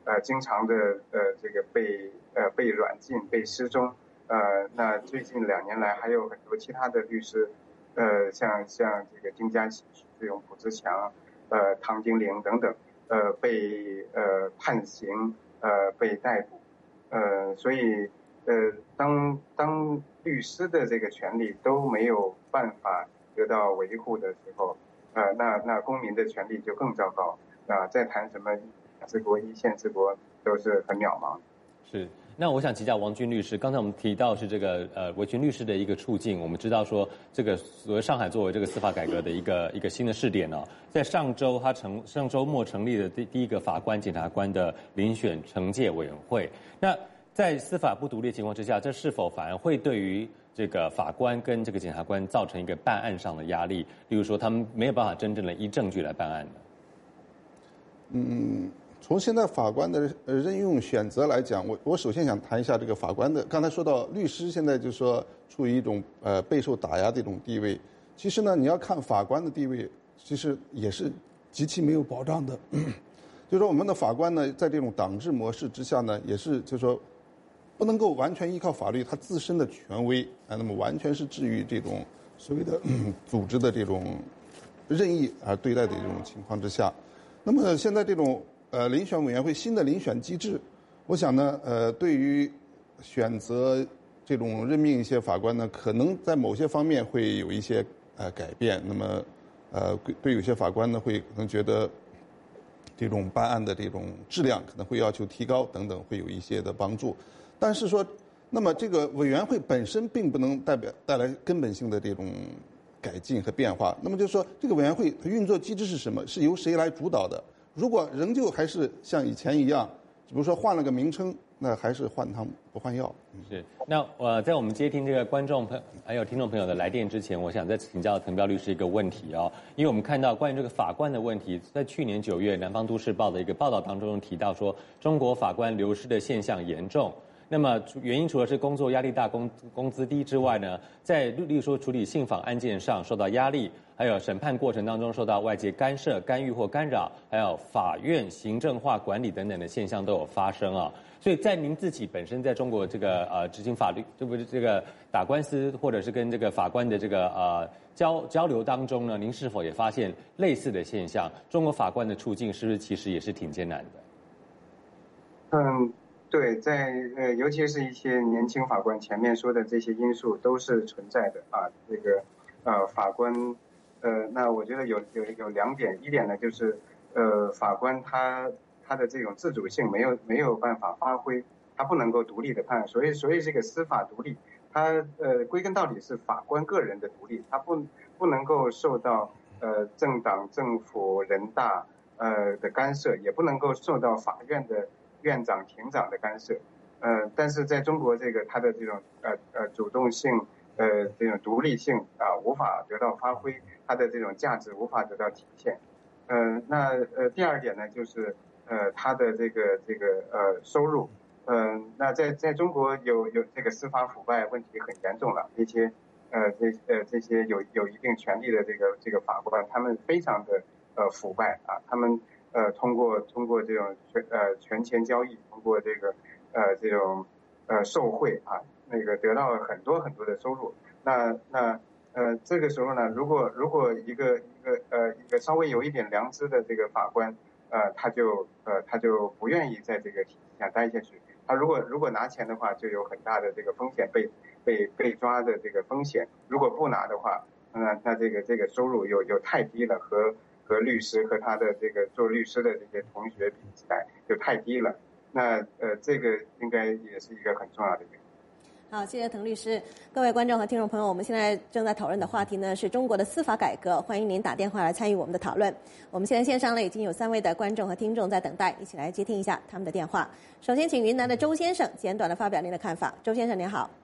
经常的这个被软禁、被失踪。那最近2年来还有很多其他的律师，像这个丁家琪、徐志勇、卜志强、唐丁玲等等，被判刑、被逮捕。所以当律师的这个权利都没有办法得到维护的时候，那公民的权利就更糟糕。再谈什么治国、一线治国都是很渺茫。 是。那我想请教王军律师，刚才我们提到是这个维权律师的一个处境，我们知道说这个所谓上海作为这个司法改革的一个新的试点哦，在上周末成立的第一个法官检察官的遴选惩戒委员会。那在司法不独立的情况之下，这是否反而会对于这个法官跟这个检察官造成一个办案上的压力？例如说他们没有办法真正的依证据来办案呢？ 从现在法官的任用选择来讲，我首先想谈一下这个法官的。刚才说到律师现在就是说处于一种备受打压的一种地位。其实呢，你要看法官的地位，其实也是极其没有保障的。就是说我们的法官呢，在这种党制模式之下呢，也是就是说不能够完全依靠法律他自身的权威那么完全是置于这种所谓的组织的这种任意而对待的这种情况之下。那么现在这种遴选委员会新的遴选机制，我想呢，对于选择这种任命一些法官呢，可能在某些方面会有一些改变。那么对有些法官呢，会可能觉得这种办案的这种质量可能会要求提高等等，会有一些的帮助。但是说，那么这个委员会本身并不能带来根本性的这种改进和变化。那么就是说，这个委员会它运作机制是什么？是由谁来主导的？如果仍旧还是像以前一样，比如说换了个名称，那还是换汤不换药。 是。那在我们接听这个观众还有听众朋友的来电之前，我想再请教滕彪律师一个问题哦，因为我们看到关于这个法官的问题，在去年9月《南方都市报》的一个报道当中提到说，中国法官流失的现象严重。那么原因除了是工作压力大、工资低之外呢，在例如说处理信访案件上受到压力，还有审判过程当中受到外界干涉、干预或干扰，还有法院行政化管理等等的现象都有发生啊。所以在您自己本身在中国这个执行法律，这不是这个打官司或者是跟这个法官的这个交流当中呢，您是否也发现类似的现象？中国法官的处境是不是其实也是挺艰难的？ 对，尤其是一些年轻法官，前面说的这些因素都是存在的啊。这个法官那我觉得有2点，一点呢就是法官他的这种自主性没有办法发挥，他不能够独立的判，所以这个司法独立，它归根到底是法官个人的独立，他不能够受到政党、政府、人大的干涉，也不能够受到法院的院长、庭长的干涉，但是在中国这个它的这种主动性，这种独立性无法得到发挥，它的这种价值无法得到体现。那第2点呢，就是它的这个收入，那在中国有这个司法腐败问题很严重了，这些有一定权力的这个法官，他们非常的腐败啊，他们通过这种权钱交易，通过这种受贿啊，那个得到了很多的收入。那这个时候呢，如果一个稍微有一点良知的这个法官，他就不愿意在这个体系下待下去。他如果拿钱的话，就有很大的这个风险被抓的这个风险。如果不拿的话，那这个收入又太低了，和律师和他的这个做律师的这些同学比起来就太低了。那这个应该也是一个很重要的原因。 好，谢谢滕律师。各位观众和听众朋友，我们现在正在讨论的话题呢是中国的司法改革，欢迎您打电话来参与我们的讨论。我们现在线上呢已经有3位的观众和听众在等待，一起来接听一下他们的电话。首先请云南的周先生简短的发表您的看法。周先生您好。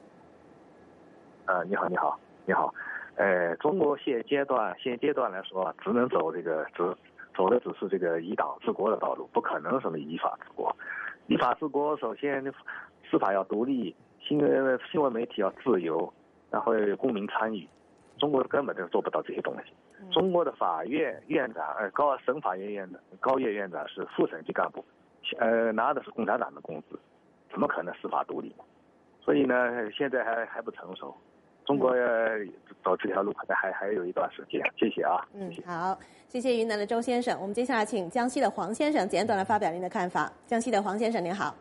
你好。中国现阶段来说，只能走的只是这个以党治国的道路，不可能什么依法治国。依法治国，首先司法要独立，新闻媒体要自由，然后公民参与。中国根本就做不到这些东西。中国的法院院长，审法院院长、高院院长是副省级干部， 拿的是共产党的工资，怎么可能司法独立？所以呢，现在还不成熟。中国走这条路可能还有一段时间。谢谢啊。 好，谢谢云南的周先生。我们接下来请江西的黄先生简短的发表您的看法。江西的黄先生您好。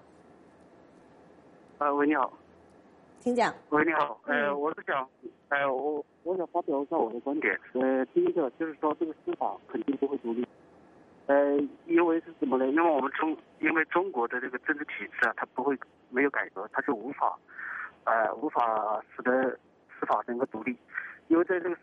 喂，你好。 请讲。 喂，你好。我是想，我想发表一下我的观点。第一个就是说，这个司法肯定不会独立。因为是什么呢？因为中国的这个政治体制啊，它没有改革，它就无法使得司法能够独立。因为在这个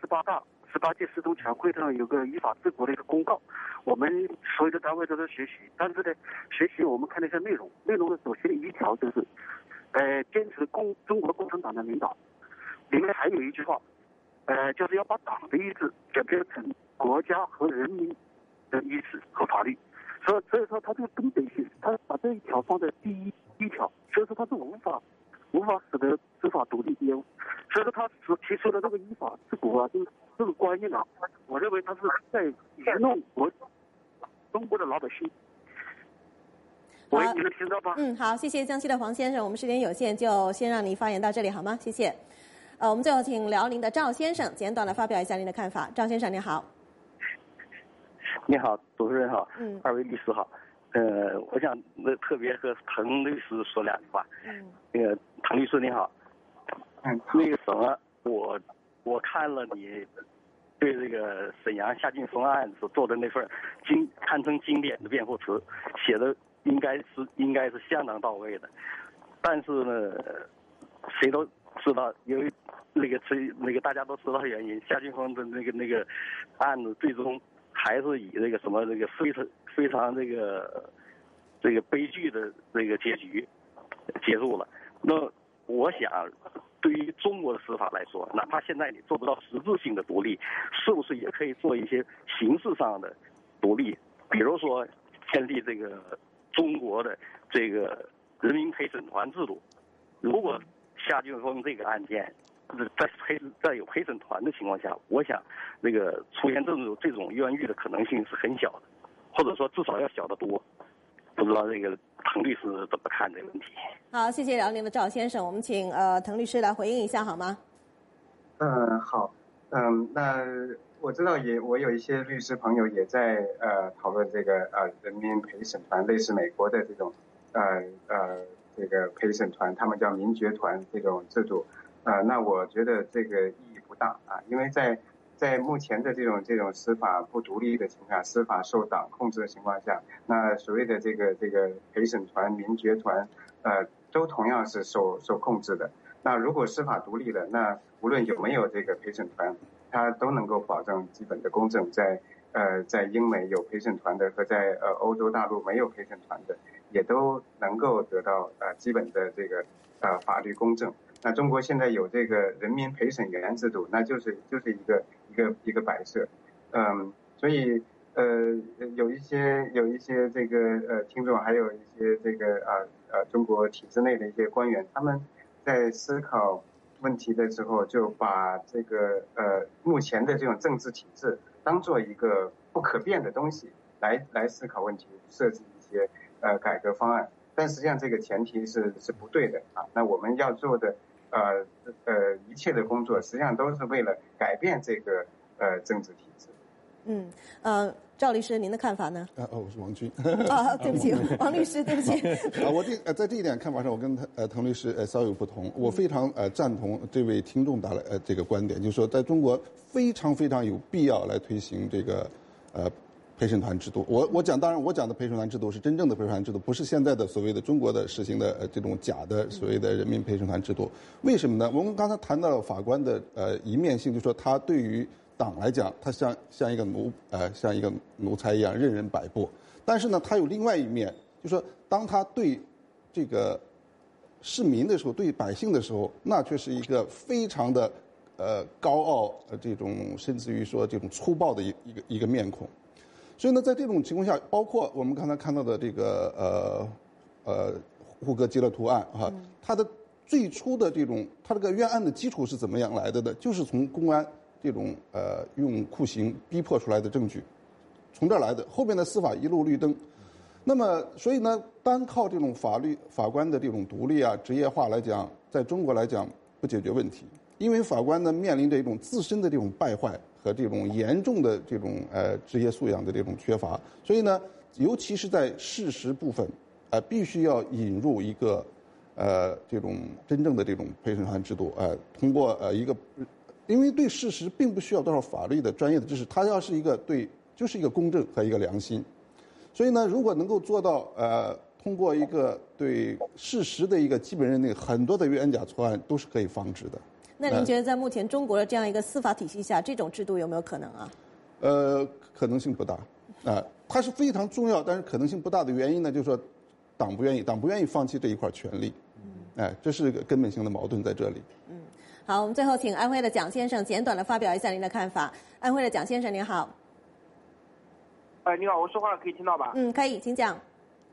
18届四中全会上有个依法治国的一个公告，我们所有的单位都在学习，但是呢，学习我们看了一下内容的首先的一条就是，坚持中国共产党的领导，里面还有一句话，就是要把党的意志转变成国家和人民的意识和法律，所以说他这个根本性，他把这一条放在第一条，所以说他是无法使得司法独立业务，所以说他所提出的这个依法治国啊，这个观念啊，我认为他是在愚弄中国的老百姓。喂，你能听到吗？ 好，谢谢江西的黄先生，我们时间有限，就先让您发言到这里好吗？谢谢。我们最后请辽宁的赵先生简短的发表一下您的看法。赵先生您好。 你好，主持人好，二位律师好，我想特别和滕律师说两句话。那个滕律师你好，那个什么，我看了你对这个沈阳夏劲松案所做的那份堪称经典的辩护词，写的应该是相当到位的，但是呢，谁都知道，因为那个大家都知道原因，夏劲松的那个案子最终还是以这个什么这个非常这个悲剧的这个结局结束了。那我想，对于中国的司法来说，哪怕现在你做不到实质性的独立，是不是也可以做一些形式上的独立？比如说建立这个中国的这个人民陪审团制度。如果夏劲松这个案件在有陪审团的情况下，我想那个出现这种冤狱的可能性是很小的，或者说至少要小得多。不知道这个滕律师怎么看这个问题？ 好，谢谢辽宁的赵先生，我们请滕律师来回应一下好吗？ 好，那我知道我有一些律师朋友也在讨论这个人民陪审团，类似美国的这种这个陪审团，他们叫民决团这种制度。那我觉得这个意义不大啊，因为在目前的这种司法不独立的情况下，司法受党控制的情况下，那所谓的这个陪审团、民决团，都同样是受控制的。那如果司法独立了，那无论有没有这个陪审团，它都能够保证基本的公正。在英美有陪审团的和在欧洲大陆没有陪审团的，也都能够得到基本的这个法律公正。那中国现在有这个人民陪审员制度，那就是一个摆设，所以有一些这个听众，还有一些这个中国体制内的一些官员，他们在思考问题的时候，就把这个目前的这种政治体制当做一个不可变的东西来思考问题，设计一些改革方案。但实际上这个前提是不对的啊。那我们要做的一切的工作，实际上都是为了改变这个政治体制。 赵律师，您的看法呢？ 我是王军。 对不起，王律师，对不起。 我在这一点看法上，我跟滕律师稍有不同。我非常赞同这位听众的这个观点，就是说，在中国非常非常有必要来推行这个陪审团制度。当然我讲的陪审团制度是真正的陪审团制度，不是现在的所谓的中国的实行的这种假的所谓的人民陪审团制度。为什么呢？我们刚才谈到了法官的一面性，就是说他对于党来讲，他像一个奴才一样任人摆布。但是呢，他有另外一面，就是说当他对这个市民的时候，对百姓的时候，那却是一个非常的高傲这种甚至于说这种粗暴的一个面孔。所以呢，在这种情况下，包括我们刚才看到的这个呼格吉勒图案啊，它的最初的它这个冤案的基础是怎么样来的呢？就是从公安这种用酷刑逼迫出来的证据，从这儿来的。后边的司法一路绿灯， 那么，所以呢，单靠这种法官的这种独立啊、职业化来讲，在中国来讲不解决问题，因为法官呢面临着一种自身的这种败坏和这种严重的这种职业素养的这种缺乏，所以呢，尤其是在事实部分，必须要引入一个这种真正的这种陪审团制度，通过一个，因为对事实并不需要多少法律的专业的知识，它要是一个就是一个公正和一个良心，所以呢，如果能够做到通过一个对事实的一个基本认定，很多的冤假错案都是可以防止的。 那您觉得在目前中国的这样一个司法体系下，这种制度有没有可能啊？ 可能性不大，它是非常重要，但是可能性不大的原因呢，就是说党不愿意放弃这一块权利，这是个根本性的矛盾在这里。 好，我们最后请安徽的蒋先生简短的发表一下您的看法。安徽的蒋先生您好。 你好，我说话可以听到吧？ 可以，请讲。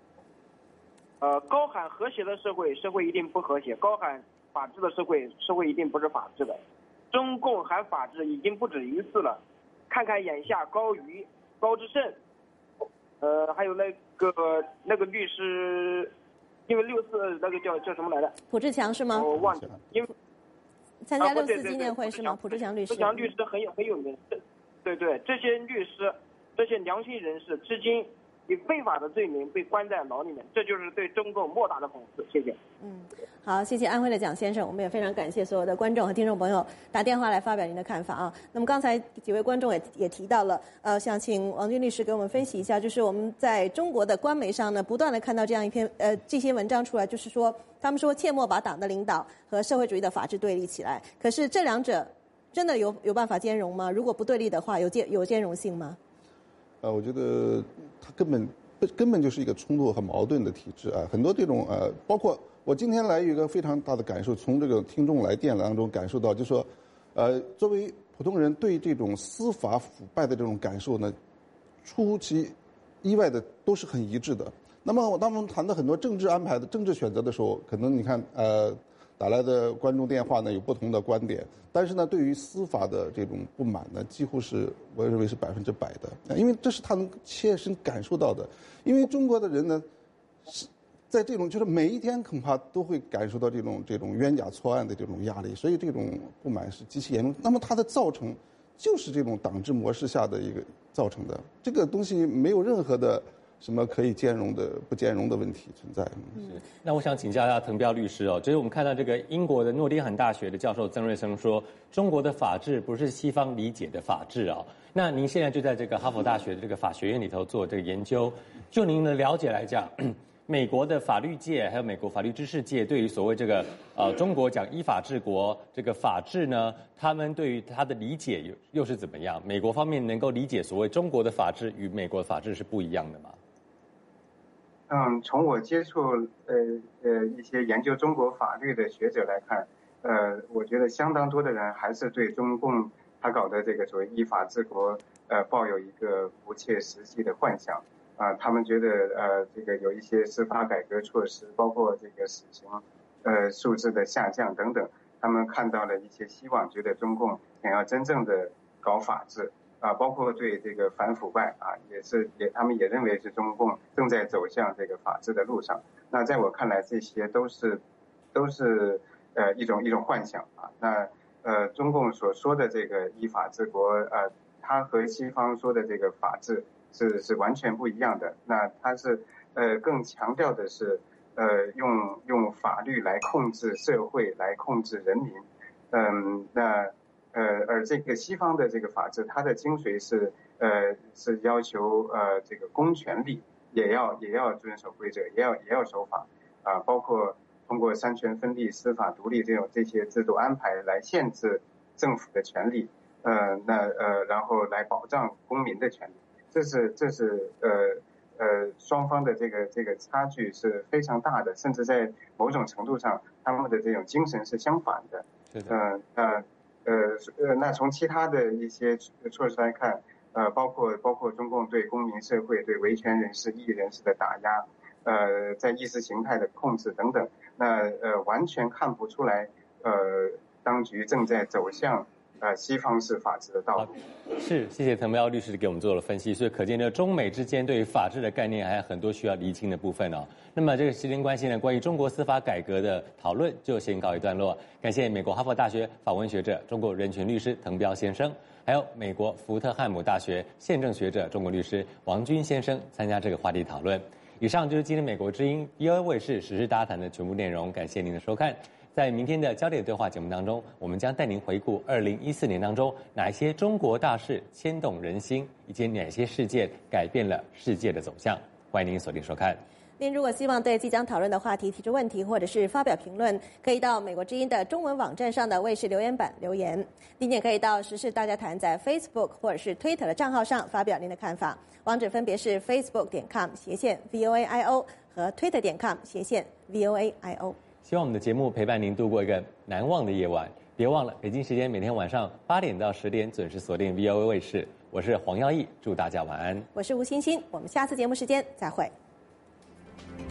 高喊和谐的社会，社会一定不和谐；高喊法治的社会，社会一定不是法治的。中共喊法治已经不止一次了，看看眼下高瑜、高志胜，还有那个律师，因为64那个叫什么来着？ 蒲志强是吗？ 我忘记了，因为参加64纪念会是吗？蒲志强律师。 蒲志强律师很有名，对，这些律师。这些良心人士至今以非法的罪名被关在牢里面，这就是对中共莫大的讽刺。谢谢。 好，谢谢安徽的蒋先生，我们也非常感谢所有的观众和听众朋友打电话来发表您的看法啊。那么刚才几位观众也提到了，想请王军律师给我们分析一下，就是我们在中国的官媒上呢，不断的看到这样一篇这些文章出来，就是说他们说切莫把党的领导和社会主义的法治对立起来。可是这两者真的有办法兼容吗？如果不对立的话，有兼容性吗？ 我觉得它根本就是一个冲突和矛盾的体制啊！很多这种包括我今天来有一个非常大的感受，从这个听众来电当中感受到，就是说，作为普通人对这种司法腐败的这种感受呢，出其意外的都是很一致的。那么当我们谈到很多政治安排的政治选择的时候，可能你看打来的观众电话呢有不同的观点，但是呢，对于司法的这种不满呢，几乎是我认为是100%的，因为这是他能切身感受到的。因为中国的人呢，是在这种就是每一天恐怕都会感受到这种冤假错案的这种压力，所以这种不满是极其严重。那么它的造成就是这种党治模式下的一个造成的，这个东西没有任何的什么可以兼容的不兼容的问题存在。 那我想请教一下滕彪律师哦，就是我们看到这个英国的诺丁汉大学的教授曾瑞生说，中国的法治不是西方理解的法治啊。那您现在就在这个哈佛大学的这个法学院里头做这个研究，就您的了解来讲，美国的法律界还有美国法律知识界对于所谓这个中国讲依法治国这个法治呢，他们对于他的理解又是怎么样？美国方面能够理解所谓中国的法治与美国的法治是不一样的吗？ 从我接触一些研究中国法律的学者来看，我觉得相当多的人还是对中共他搞的这个所谓依法治国抱有一个不切实际的幻想他们觉得这个有一些司法改革措施，包括这个死刑数字的下降等等，他们看到了一些希望，觉得中共想要真正的搞法治。包括对这个反腐败他们也认为是中共正在走向这个法治的路上。那在我看来，这些都是一种幻想那中共所说的这个依法治国它和西方说的这个法治是完全不一样的。那它是更强调的是用法律来控制社会，来控制人民。而这个西方的这个法治，它的精髓是要求这个公权力也要遵守规则，也要守法包括通过三权分立、司法独立这些制度安排来限制政府的权利，然后来保障公民的权利。这是双方的这个差距是非常大的，甚至在某种程度上，他们的这种精神是相反的。那从其他的一些措施来看，包括中共对公民社会、对维权人士、异议人士的打压，在意识形态的控制等等，那完全看不出来，当局正在走向西方式法治的道路。 是，谢谢滕彪律师给我们做了分析。所以可见呢，中美之间对于法治的概念还有很多需要厘清的部分哦。那么这个时间关系呢，关于中国司法改革的讨论就先告一段落。感谢美国哈佛大学法文学者、中国人权律师滕彪先生，还有美国福特汉姆大学宪政学者、中国律师王军先生参加这个话题讨论。以上就是今天美国之音 VOA 卫视时事大谈的全部内容，感谢您的收看。在明天的焦点对话节目当中，我们将带您回顾2014年当中哪一些中国大事牵动人心，以及哪些事件改变了世界的走向。欢迎您锁定收看。 您如果希望对即将讨论的话题提出问题，或者是发表评论，可以到美国之音的中文网站上的卫视留言板留言。您也可以到时事大家谈在 Facebook 或者是 Twitter 的账号上发表您的看法，网址分别是 facebook.com/VOAIO 和 Twitter.com/VOAIO。 希望我们的节目陪伴您度过一个难忘的夜晚。别忘了，北京时间每天晚上8点到10点准时锁定 VOA 卫视。我是黄耀义，祝大家晚安。 我是吴欣欣，我们下次节目时间再会。